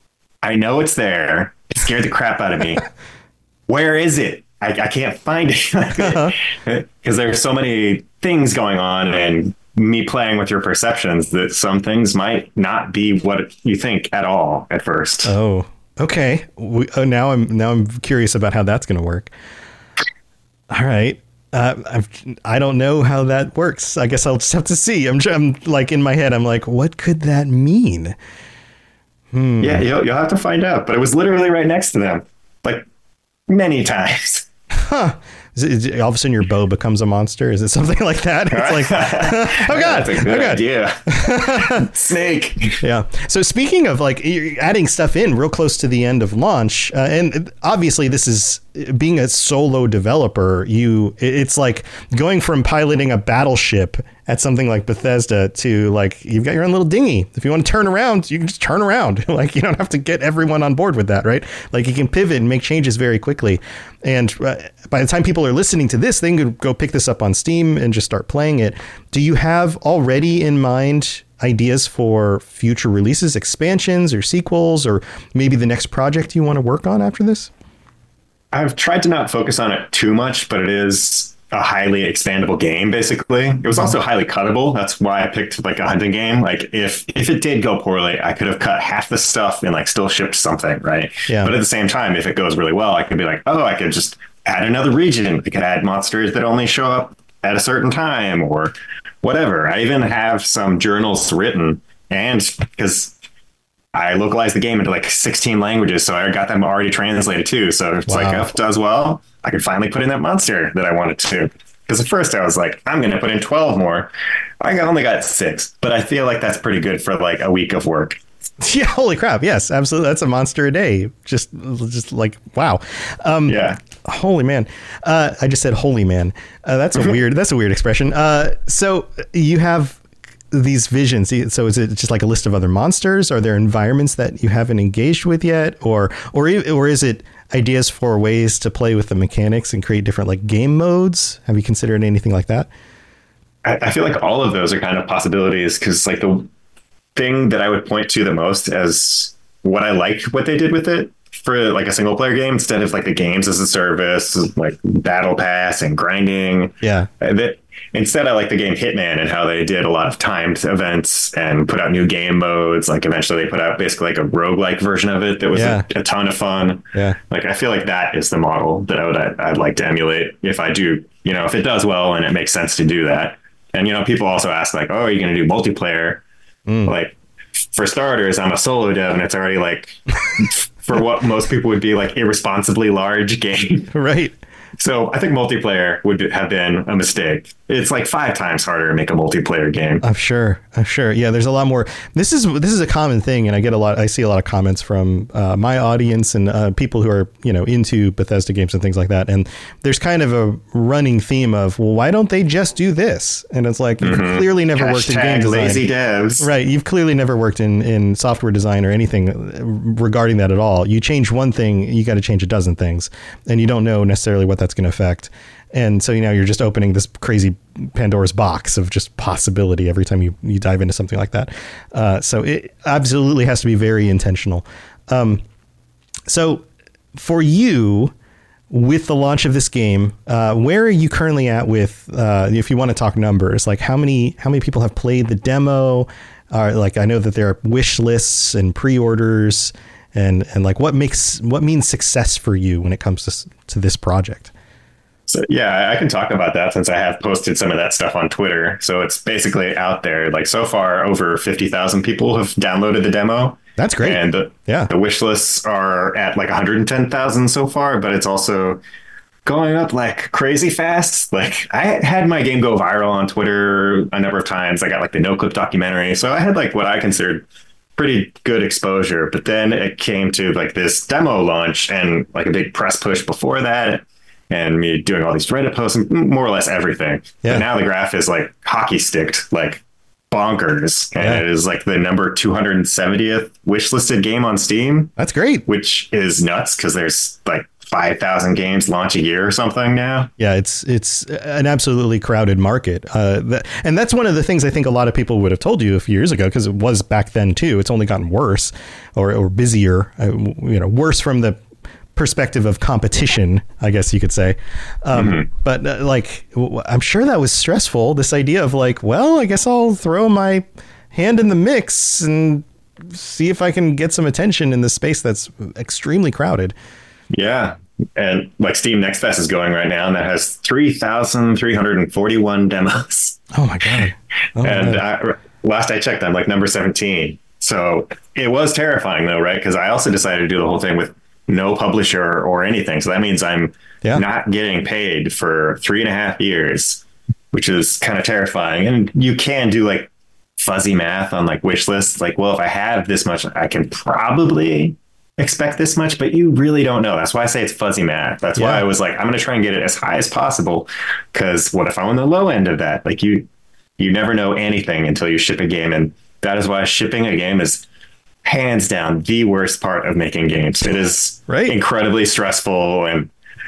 I know it's there. It scared the crap out of me. Where is it? I, I can't find it because there's so many things going on and me playing with your perceptions that some things might not be what you think at all at first. Oh, okay. We, oh, now I'm now I'm curious about how that's going to work. All right. Uh, I've, I don't know how that works. I guess I'll just have to see. I'm, I'm like in my head. I'm like, what could that mean? Hmm. Yeah, you'll, you'll have to find out. But it was literally right next to them. Like, many times. Huh. Is it, is it, all of a sudden your bow becomes a monster? Is it something like that? It's like, oh God, that's a good oh God. idea. Snake. Yeah. So speaking of like you're adding stuff in real close to the end of launch, uh, and obviously this is being a solo developer, you it's like going from piloting a battleship at something like Bethesda to like you've got your own little dinghy. If you want to turn around, you can just turn around. Like you don't have to get everyone on board with that, right? Like you can pivot and make changes very quickly. And uh, by the time people are listening to this, they can go pick this up on Steam and just start playing it. Do you have already in mind ideas for future releases, expansions or sequels, or maybe the next project you want to work on after this? I've tried to not focus on it too much, but it is a highly expandable game, basically. It was also highly cuttable. That's why I picked like a hunting game. Like if if it did go poorly, I could have cut half the stuff and like still shipped something, right? Yeah. But at the same time, if it goes really well, I could be like, oh, I could just add another region. I could add monsters that only show up at a certain time or whatever. I even have some journals written, and because I localized the game into like sixteen languages, so I got them already translated too. So it's wow. like if it does well, I could finally put in that monster that I wanted to. Because at first I was like, I'm going to put in twelve more. I only got six, but I feel like that's pretty good for like a week of work. Yeah, holy crap. Yes, absolutely. That's a monster a day. Just just like, wow. Um, yeah. Holy man. Uh, I just said holy man. Uh, that's a weird, that's a weird expression. Uh, so you have these visions. So is it just like a list of other monsters? Are there environments that you haven't engaged with yet? Or, or, or is it ideas for ways to play with the mechanics and create different like game modes? Have you considered anything like that? I, I feel like all of those are kind of possibilities, because like the thing that I would point to the most as what I liked what they did with it for like a single player game, instead of like the games as a service, like battle pass and grinding. Yeah. That instead I like the game Hitman and how they did a lot of timed events and put out new game modes. Like eventually they put out basically like a roguelike version of it that was yeah. a, a ton of fun. Yeah. Like I feel like that is the model that I would I'd like to emulate if I do, you know, if it does well and it makes sense to do that. And you know, people also ask like, oh, are you going to do multiplayer? Mm. Like for starters, I'm a solo dev and it's already like for what most people would be like irresponsibly large game. Right. So I think multiplayer would have been a mistake. It's like five times harder to make a multiplayer game. I'm sure. I'm sure. Yeah, there's a lot more. This is this is a common thing, and I get a lot. I see a lot of comments from uh, my audience and uh, people who are you know into Bethesda games and things like that. And there's kind of a running theme of, well, why don't they just do this? And it's like, you've mm-hmm. clearly never Hashtag worked in game design. Lazy devs. Right. You've clearly never worked in in software design or anything regarding that at all. You change one thing, you got to change a dozen things, and you don't know necessarily what that's going to affect. And so, you know, you're just opening this crazy Pandora's box of just possibility every time you, you dive into something like that. Uh, so it absolutely has to be very intentional. Um, so for you, with the launch of this game, uh, where are you currently at with, uh, if you want to talk numbers, like how many, how many people have played the demo? Uh, like, I know that there are wish lists and pre-orders and, and like what makes, what means success for you when it comes to, to this project? So, yeah, I can talk about that since I have posted some of that stuff on Twitter. So it's basically out there. Like so far, over fifty thousand people have downloaded the demo. That's great. And the, yeah. the wish lists are at like one hundred ten thousand so far, but it's also going up like crazy fast. Like I had my game go viral on Twitter a number of times. I got like the No Clip documentary. So I had like what I considered pretty good exposure. But then it came to like this demo launch and like a big press push before that. And me doing all these Reddit posts and more or less everything. Yeah. But now the graph is like hockey sticked, like bonkers. And yeah. it is like the number two hundred seventieth wishlisted game on Steam. That's great. Which is nuts because there's like five thousand games launch a year or something now. Yeah, it's it's an absolutely crowded market. Uh, that, and that's one of the things I think a lot of people would have told you a few years ago, because it was back then, too. It's only gotten worse or, or busier, uh, you know, worse from the perspective of competition, I guess you could say. Um, mm-hmm. But uh, like, w- I'm sure that was stressful. This idea of like, well, I guess I'll throw my hand in the mix and see if I can get some attention in this space that's extremely crowded. Yeah. And like Steam Next Fest is going right now, and that has three thousand three hundred forty-one demos. Oh my God. Oh, and I, last I checked, I'm like number seventeen. So it was terrifying though, right? Because I also decided to do the whole thing with no publisher or anything. So that means I'm yeah. not getting paid for three and a half years, which is kind of terrifying. And you can do like fuzzy math on like wish lists. Like, well, if I have this much, I can probably expect this much, but you really don't know. That's why I say it's fuzzy math. That's yeah. why I was like, I'm going to try and get it as high as possible. Because what if I'm on the low end of that? Like you, you never know anything until you ship a game. And that is why shipping a game is hands down the worst part of making games. It is right. incredibly stressful, and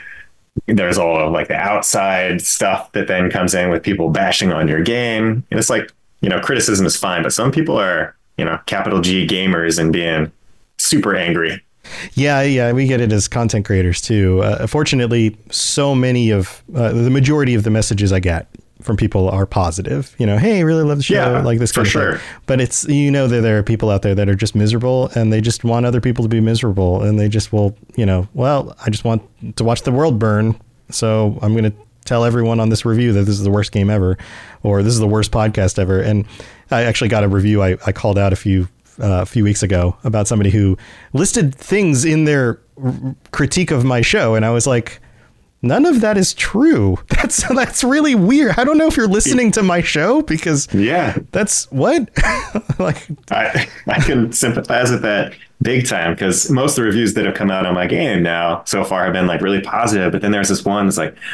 there's all of like the outside stuff that then comes in with people bashing on your game. And it's like, you know, criticism is fine, but some people are, you know, capital G gamers and being super angry. Yeah, yeah, we get it as content creators too. Uh, fortunately, so many of uh, the majority of the messages I get from people are positive, you know, hey, really love the show, yeah, like this kind for of sure. thing. But it's, you know, that there are people out there that are just miserable, and they just want other people to be miserable, and they just will, you know, well, I just want to watch the world burn, so I'm going to tell everyone on this review that this is the worst game ever, or this is the worst podcast ever. And I actually got a review I, I called out a few uh, a few weeks ago about somebody who listed things in their r- critique of my show, and I was like, none of that is true. That's that's really weird. I don't know if you're listening to my show, because yeah, that's what like I I can sympathize with that big time, because most of the reviews that have come out on my game now so far have been like really positive. But then there's this one that's like,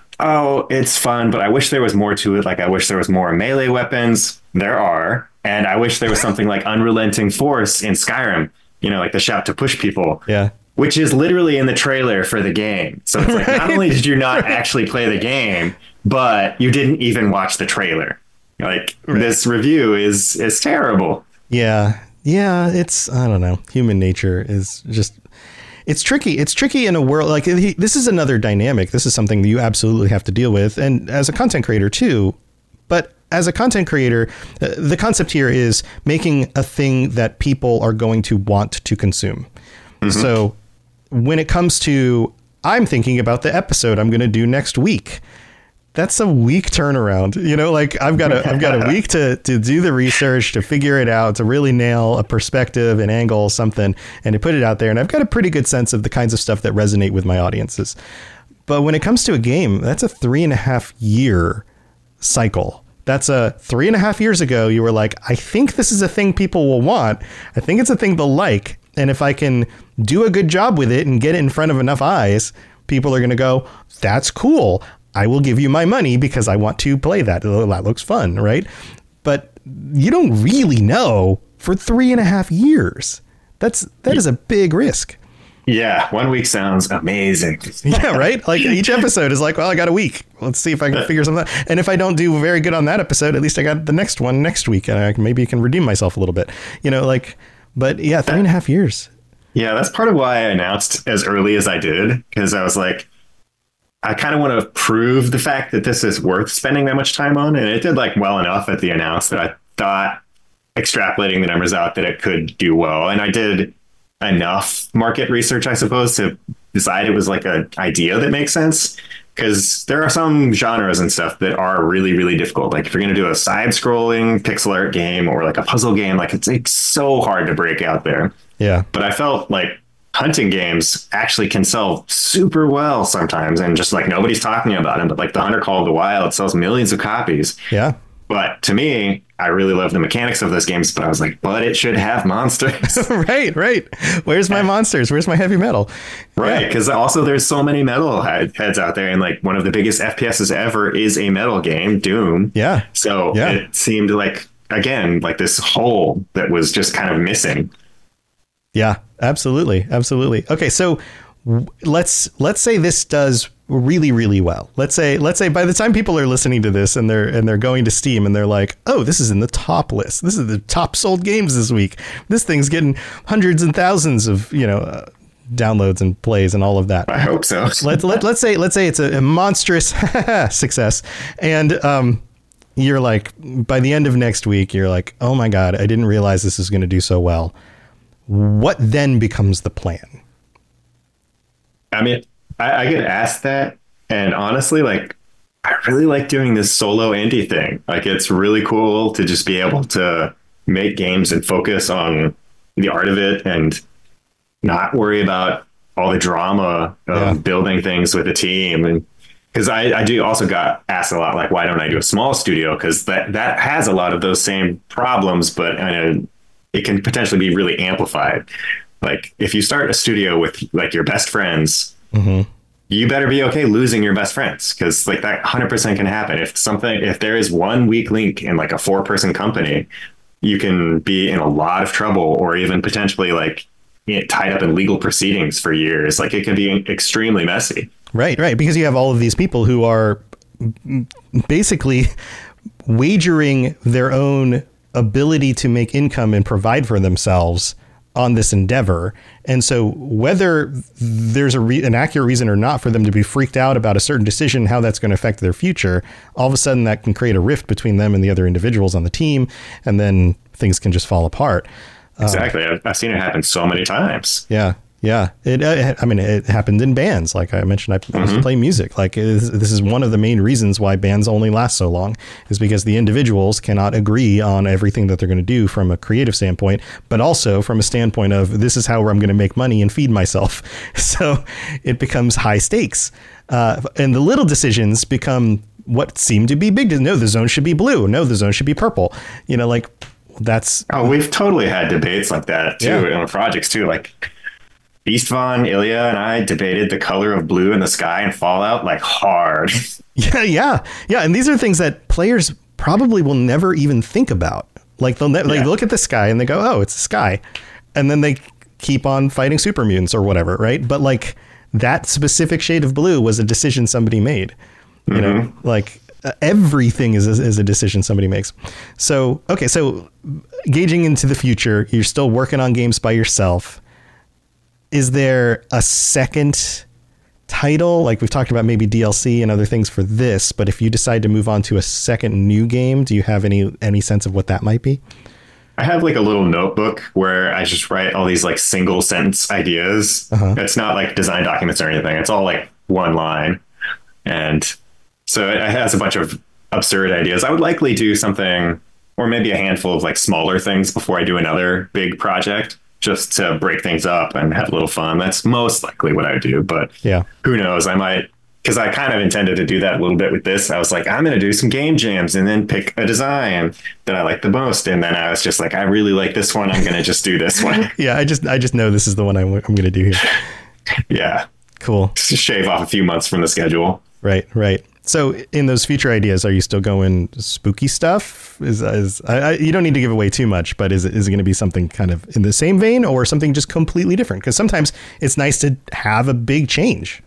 oh, it's fun, but I wish there was more to it. Like I wish there was more melee weapons. There are. And I wish there was something like Unrelenting Force in Skyrim, you know, like the shout to push people. Yeah. Which is literally in the trailer for the game. So it's like, right. not only did you not actually play the game, but you didn't even watch the trailer. Like right. this review is is terrible. Yeah. Yeah. It's, I don't know. Human nature is just, it's tricky. It's tricky in a world like this is another dynamic. This is something that you absolutely have to deal with. And as a content creator too, but as a content creator, uh, the concept here is making a thing that people are going to want to consume. Mm-hmm. So when it comes to, I'm thinking about the episode I'm going to do next week. That's a week turnaround. You know, like I've got a, I've got a week to, to do the research, to figure it out, to really nail a perspective, an angle, something, and to put it out there. And I've got a pretty good sense of the kinds of stuff that resonate with my audiences. But when it comes to a game, that's a three and a half year cycle. That's a three and a half years ago. You were like, I think this is a thing people will want. I think it's a thing they'll like. And if I can do a good job with it and get it in front of enough eyes, people are going to go, that's cool. I will give you my money because I want to play that. That looks fun, right? But you don't really know for three and a half years. That's that is a big risk. Yeah, one week sounds amazing. Yeah, right? Like each episode is like, well, I got a week. Let's see if I can figure something out. And if I don't do very good on that episode, at least I got the next one next week. And I can, maybe I can redeem myself a little bit. You know, like, but yeah, three and a half years. Yeah, that's part of why I announced as early as I did, because I was like, I kind of want to prove the fact that this is worth spending that much time on. And it did like well enough at the announce that I thought extrapolating the numbers out that it could do well. And I did enough market research, I suppose, to decide it was like an idea that makes sense. Because there are some genres and stuff that are really, really difficult. Like if you're going to do a side scrolling pixel art game or like a puzzle game, like it's, it's so hard to break out there. Yeah. But I felt like hunting games actually can sell super well sometimes. And just like nobody's talking about them. But like the Hunter Call of the Wild sells millions of copies. Yeah. But to me, I really love the mechanics of those games, but I was like, but it should have monsters. right, right. Where's my monsters? Where's my heavy metal? Right, because yeah. also there's so many metal heads out there, and like one of the biggest F P S's ever is a metal game, Doom. Yeah. So yeah. it seemed like, again, like this hole that was just kind of missing. Yeah, absolutely. Absolutely. Okay, so let's let's say this does really, really well. Let's say let's say by the time people are listening to this and they're and they're going to Steam and they're like, oh, this is in the top list. This is the top sold games this week. This thing's getting hundreds and thousands of, you know, uh, downloads and plays and all of that. I hope so. let, let, let's say let's say it's a, a monstrous success. And um, you're like, by the end of next week, you're like, oh, my God, I didn't realize this is going to do so well. What then becomes the plan? I mean, I, I get asked that, and honestly, like, I really like doing this solo indie thing. Like, it's really cool to just be able to make games and focus on the art of it and not worry about all the drama of yeah. building things with a team. And because I, I do also got asked a lot, like, why don't I do a small studio? Because that, that has a lot of those same problems, but uh, it can potentially be really amplified. Like if you start a studio with like your best friends, mm-hmm. you better be okay losing your best friends, because like that one hundred percent can happen. If something, if there is one weak link in like a four person company, you can be in a lot of trouble, or even potentially like you know, tied up in legal proceedings for years. Like it can be extremely messy. Right, right. Because you have all of these people who are basically wagering their own ability to make income and provide for themselves on this endeavor. And so whether there's a re- an accurate reason or not for them to be freaked out about a certain decision, how that's going to affect their future, all of a sudden that can create a rift between them and the other individuals on the team. And then things can just fall apart. Exactly. Um, I've seen it happen so many times. Yeah. Yeah. It, uh, I mean, it happened in bands. Like I mentioned, I mm-hmm. used to play music. Like it is, this is one of the main reasons why bands only last so long, is because the individuals cannot agree on everything that they're going to do from a creative standpoint, but also from a standpoint of this is how I'm going to make money and feed myself. So it becomes high stakes. Uh, and the little decisions become what seem to be big. No, the zone should be blue. No, the zone should be purple. You know, like that's. Oh, we've totally had debates like that, too, yeah. in projects, too. Like, Istvan, Ilya, and I debated the color of blue in the sky in Fallout like hard. Yeah, yeah, yeah. And these are things that players probably will never even think about. Like they'll ne- yeah. they look at the sky and they go, "Oh, it's the sky," and then they keep on fighting super mutants or whatever, right? But like that specific shade of blue was a decision somebody made. You mm-hmm. know, like uh, everything is a, is a decision somebody makes. So okay, so gauging into the future, you're still working on games by yourself. Is there a second title? Like we've talked about maybe D L C and other things for this, but if you decide to move on to a second new game, do you have any any sense of what that might be? I have like a little notebook where I just write all these like single sentence ideas. Uh-huh. It's not like design documents or anything. It's all like one line. And so it has a bunch of absurd ideas. I would likely do something, or maybe a handful of like smaller things before I do another big project, just to break things up and have a little fun. That's most likely what I would do, but yeah, who knows? I might because I kind of intended to do that a little bit with this. I was like, I'm going to do some game jams and then pick a design that I like the most. And then I was just like, I really like this one. I'm going to just do this one. Yeah, I just I just know this is the one I'm, I'm going to do here. Yeah. Cool. Just shave off a few months from the schedule. Right, right. So in those feature ideas, are you still going spooky stuff? Is, is I, I, you don't need to give away too much, but is it, is it going to be something kind of in the same vein or something just completely different? Because sometimes it's nice to have a big change.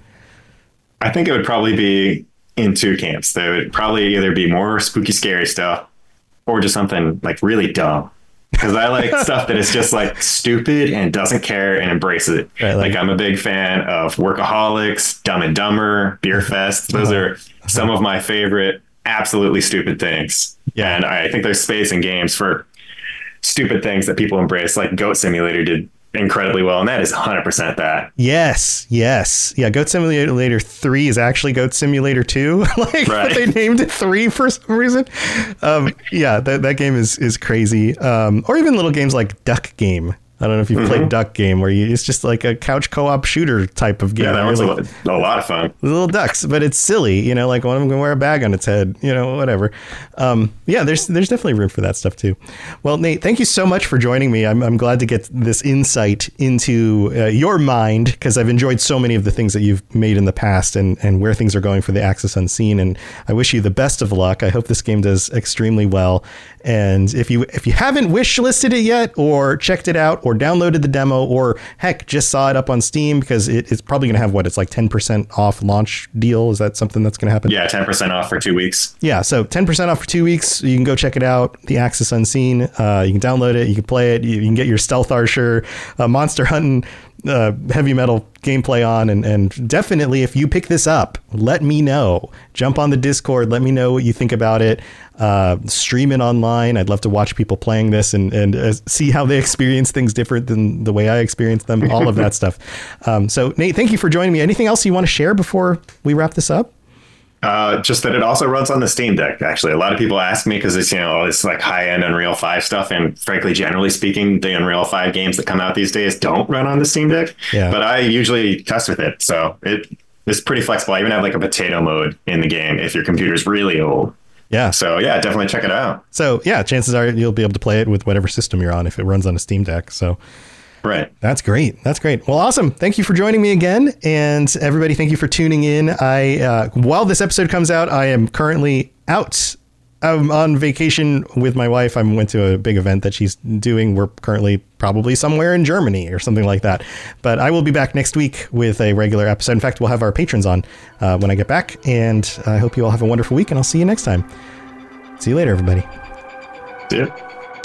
I think it would probably be in two camps. There would probably either be more spooky, scary stuff or just something like really dumb. Because I like stuff that is just like stupid and doesn't care and embraces it. Right, like, like I'm a big fan of Workaholics, Dumb and Dumber, Beer Fest. Those uh-huh. are some of my favorite absolutely stupid things. Yeah, and I think there's space in games for stupid things that people embrace. Like Goat Simulator did incredibly well, and that is one hundred percent that. Yes, yes. Yeah, Goat Simulator three is actually Goat Simulator two. Like, right. But they named it three for some reason. Um, yeah, that, that game is is crazy. Um, or even little games like Duck Game. I don't know if you've mm-hmm. played Duck Game, where you, it's just like a couch co-op shooter type of game. Yeah, that was like, a, a lot of fun. Little ducks, but it's silly, you know, like one of them can wear a bag on its head, you know, whatever. Um, yeah, there's there's definitely room for that stuff too. Well, Nate, thank you so much for joining me. I'm I'm glad to get this insight into uh, your mind, because I've enjoyed so many of the things that you've made in the past and, and where things are going for the Axis Unseen. And I wish you the best of luck. I hope this game does extremely well. And if you if you haven't wish listed it yet, or checked it out, or downloaded the demo, or heck, just saw it up on Steam, because it, it's probably going to have what it's like ten percent off launch deal. Is that something that's going to happen? Yeah, ten percent off for two weeks. Yeah, so ten percent off for two weeks. You can go check it out. The Axis Unseen. Uh, you can download it. You can play it. You, you can get your Stealth Archer, uh, Monster Hunting, uh, heavy metal gameplay on, and and definitely if you pick this up, let me know. Jump on the Discord, let me know what you think about it. Uh, stream it online. I'd love to watch people playing this and and uh, see how they experience things different than the way I experience them. All of that stuff. Um, so Nate, thank you for joining me. Anything else you want to share before we wrap this up? Uh, just that it also runs on the Steam Deck. Actually, a lot of people ask me because it's, you know, it's like high end Unreal five stuff, and frankly, generally speaking, the Unreal five games that come out these days don't run on the Steam Deck. Yeah. But I usually test with it, so it is pretty flexible. I even have like a potato mode in the game if your computer's really old. Yeah. So yeah, definitely check it out. So yeah, chances are you'll be able to play it with whatever system you're on if it runs on a Steam Deck. So. Right. That's great. That's great. Well, awesome. Thank you for joining me again. And everybody, thank you for tuning in. I, uh, while this episode comes out, I am currently out. I'm on vacation with my wife. I went to a big event that she's doing. We're currently probably somewhere in Germany or something like that. But I will be back next week with a regular episode. In fact, we'll have our patrons on uh, when I get back. And I hope you all have a wonderful week, and I'll see you next time. See you later, everybody. See ya.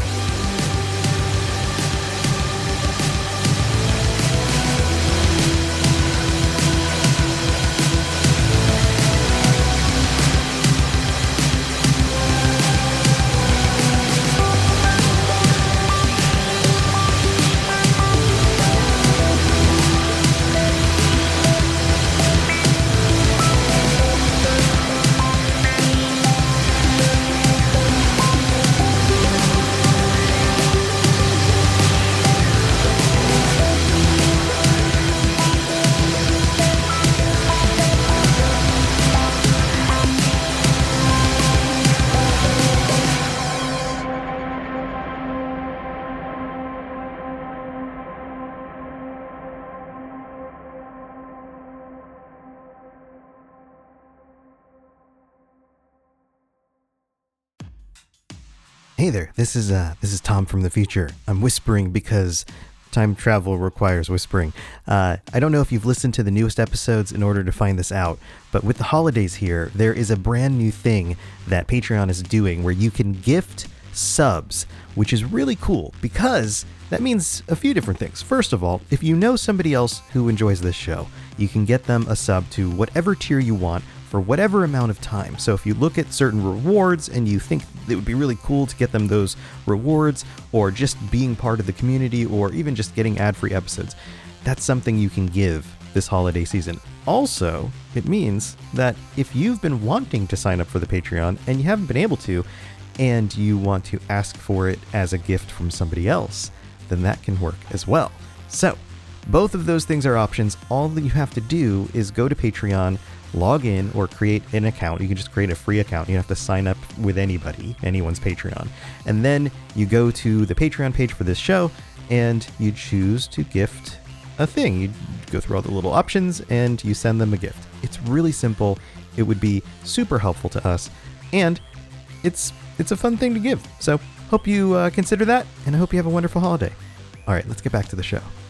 Hey there, this is uh, this is Tom from the future. I'm whispering because time travel requires whispering. Uh, I don't know if you've listened to the newest episodes in order to find this out, but with the holidays here, there is a brand new thing that Patreon is doing where you can gift subs, which is really cool because that means a few different things. First of all, if you know somebody else who enjoys this show, you can get them a sub to whatever tier you want for whatever amount of time. So if you look at certain rewards and you think it would be really cool to get them those rewards, or just being part of the community, or even just getting ad-free episodes, that's something you can give this holiday season. Also, it means that if you've been wanting to sign up for the Patreon and you haven't been able to, and you want to ask for it as a gift from somebody else, then that can work as well. So both of those things are options. All that you have to do is go to Patreon, log in or create an account. You can just create a free account. You don't have to sign up with anybody, anyone's Patreon. And then you go to the Patreon page for this show and you choose to gift a thing. You go through all the little options and you send them a gift. It's really simple. It would be super helpful to us, and it's it's a fun thing to give. So hope you uh, consider that, and I hope you have a wonderful holiday. All right, let's get back to the show.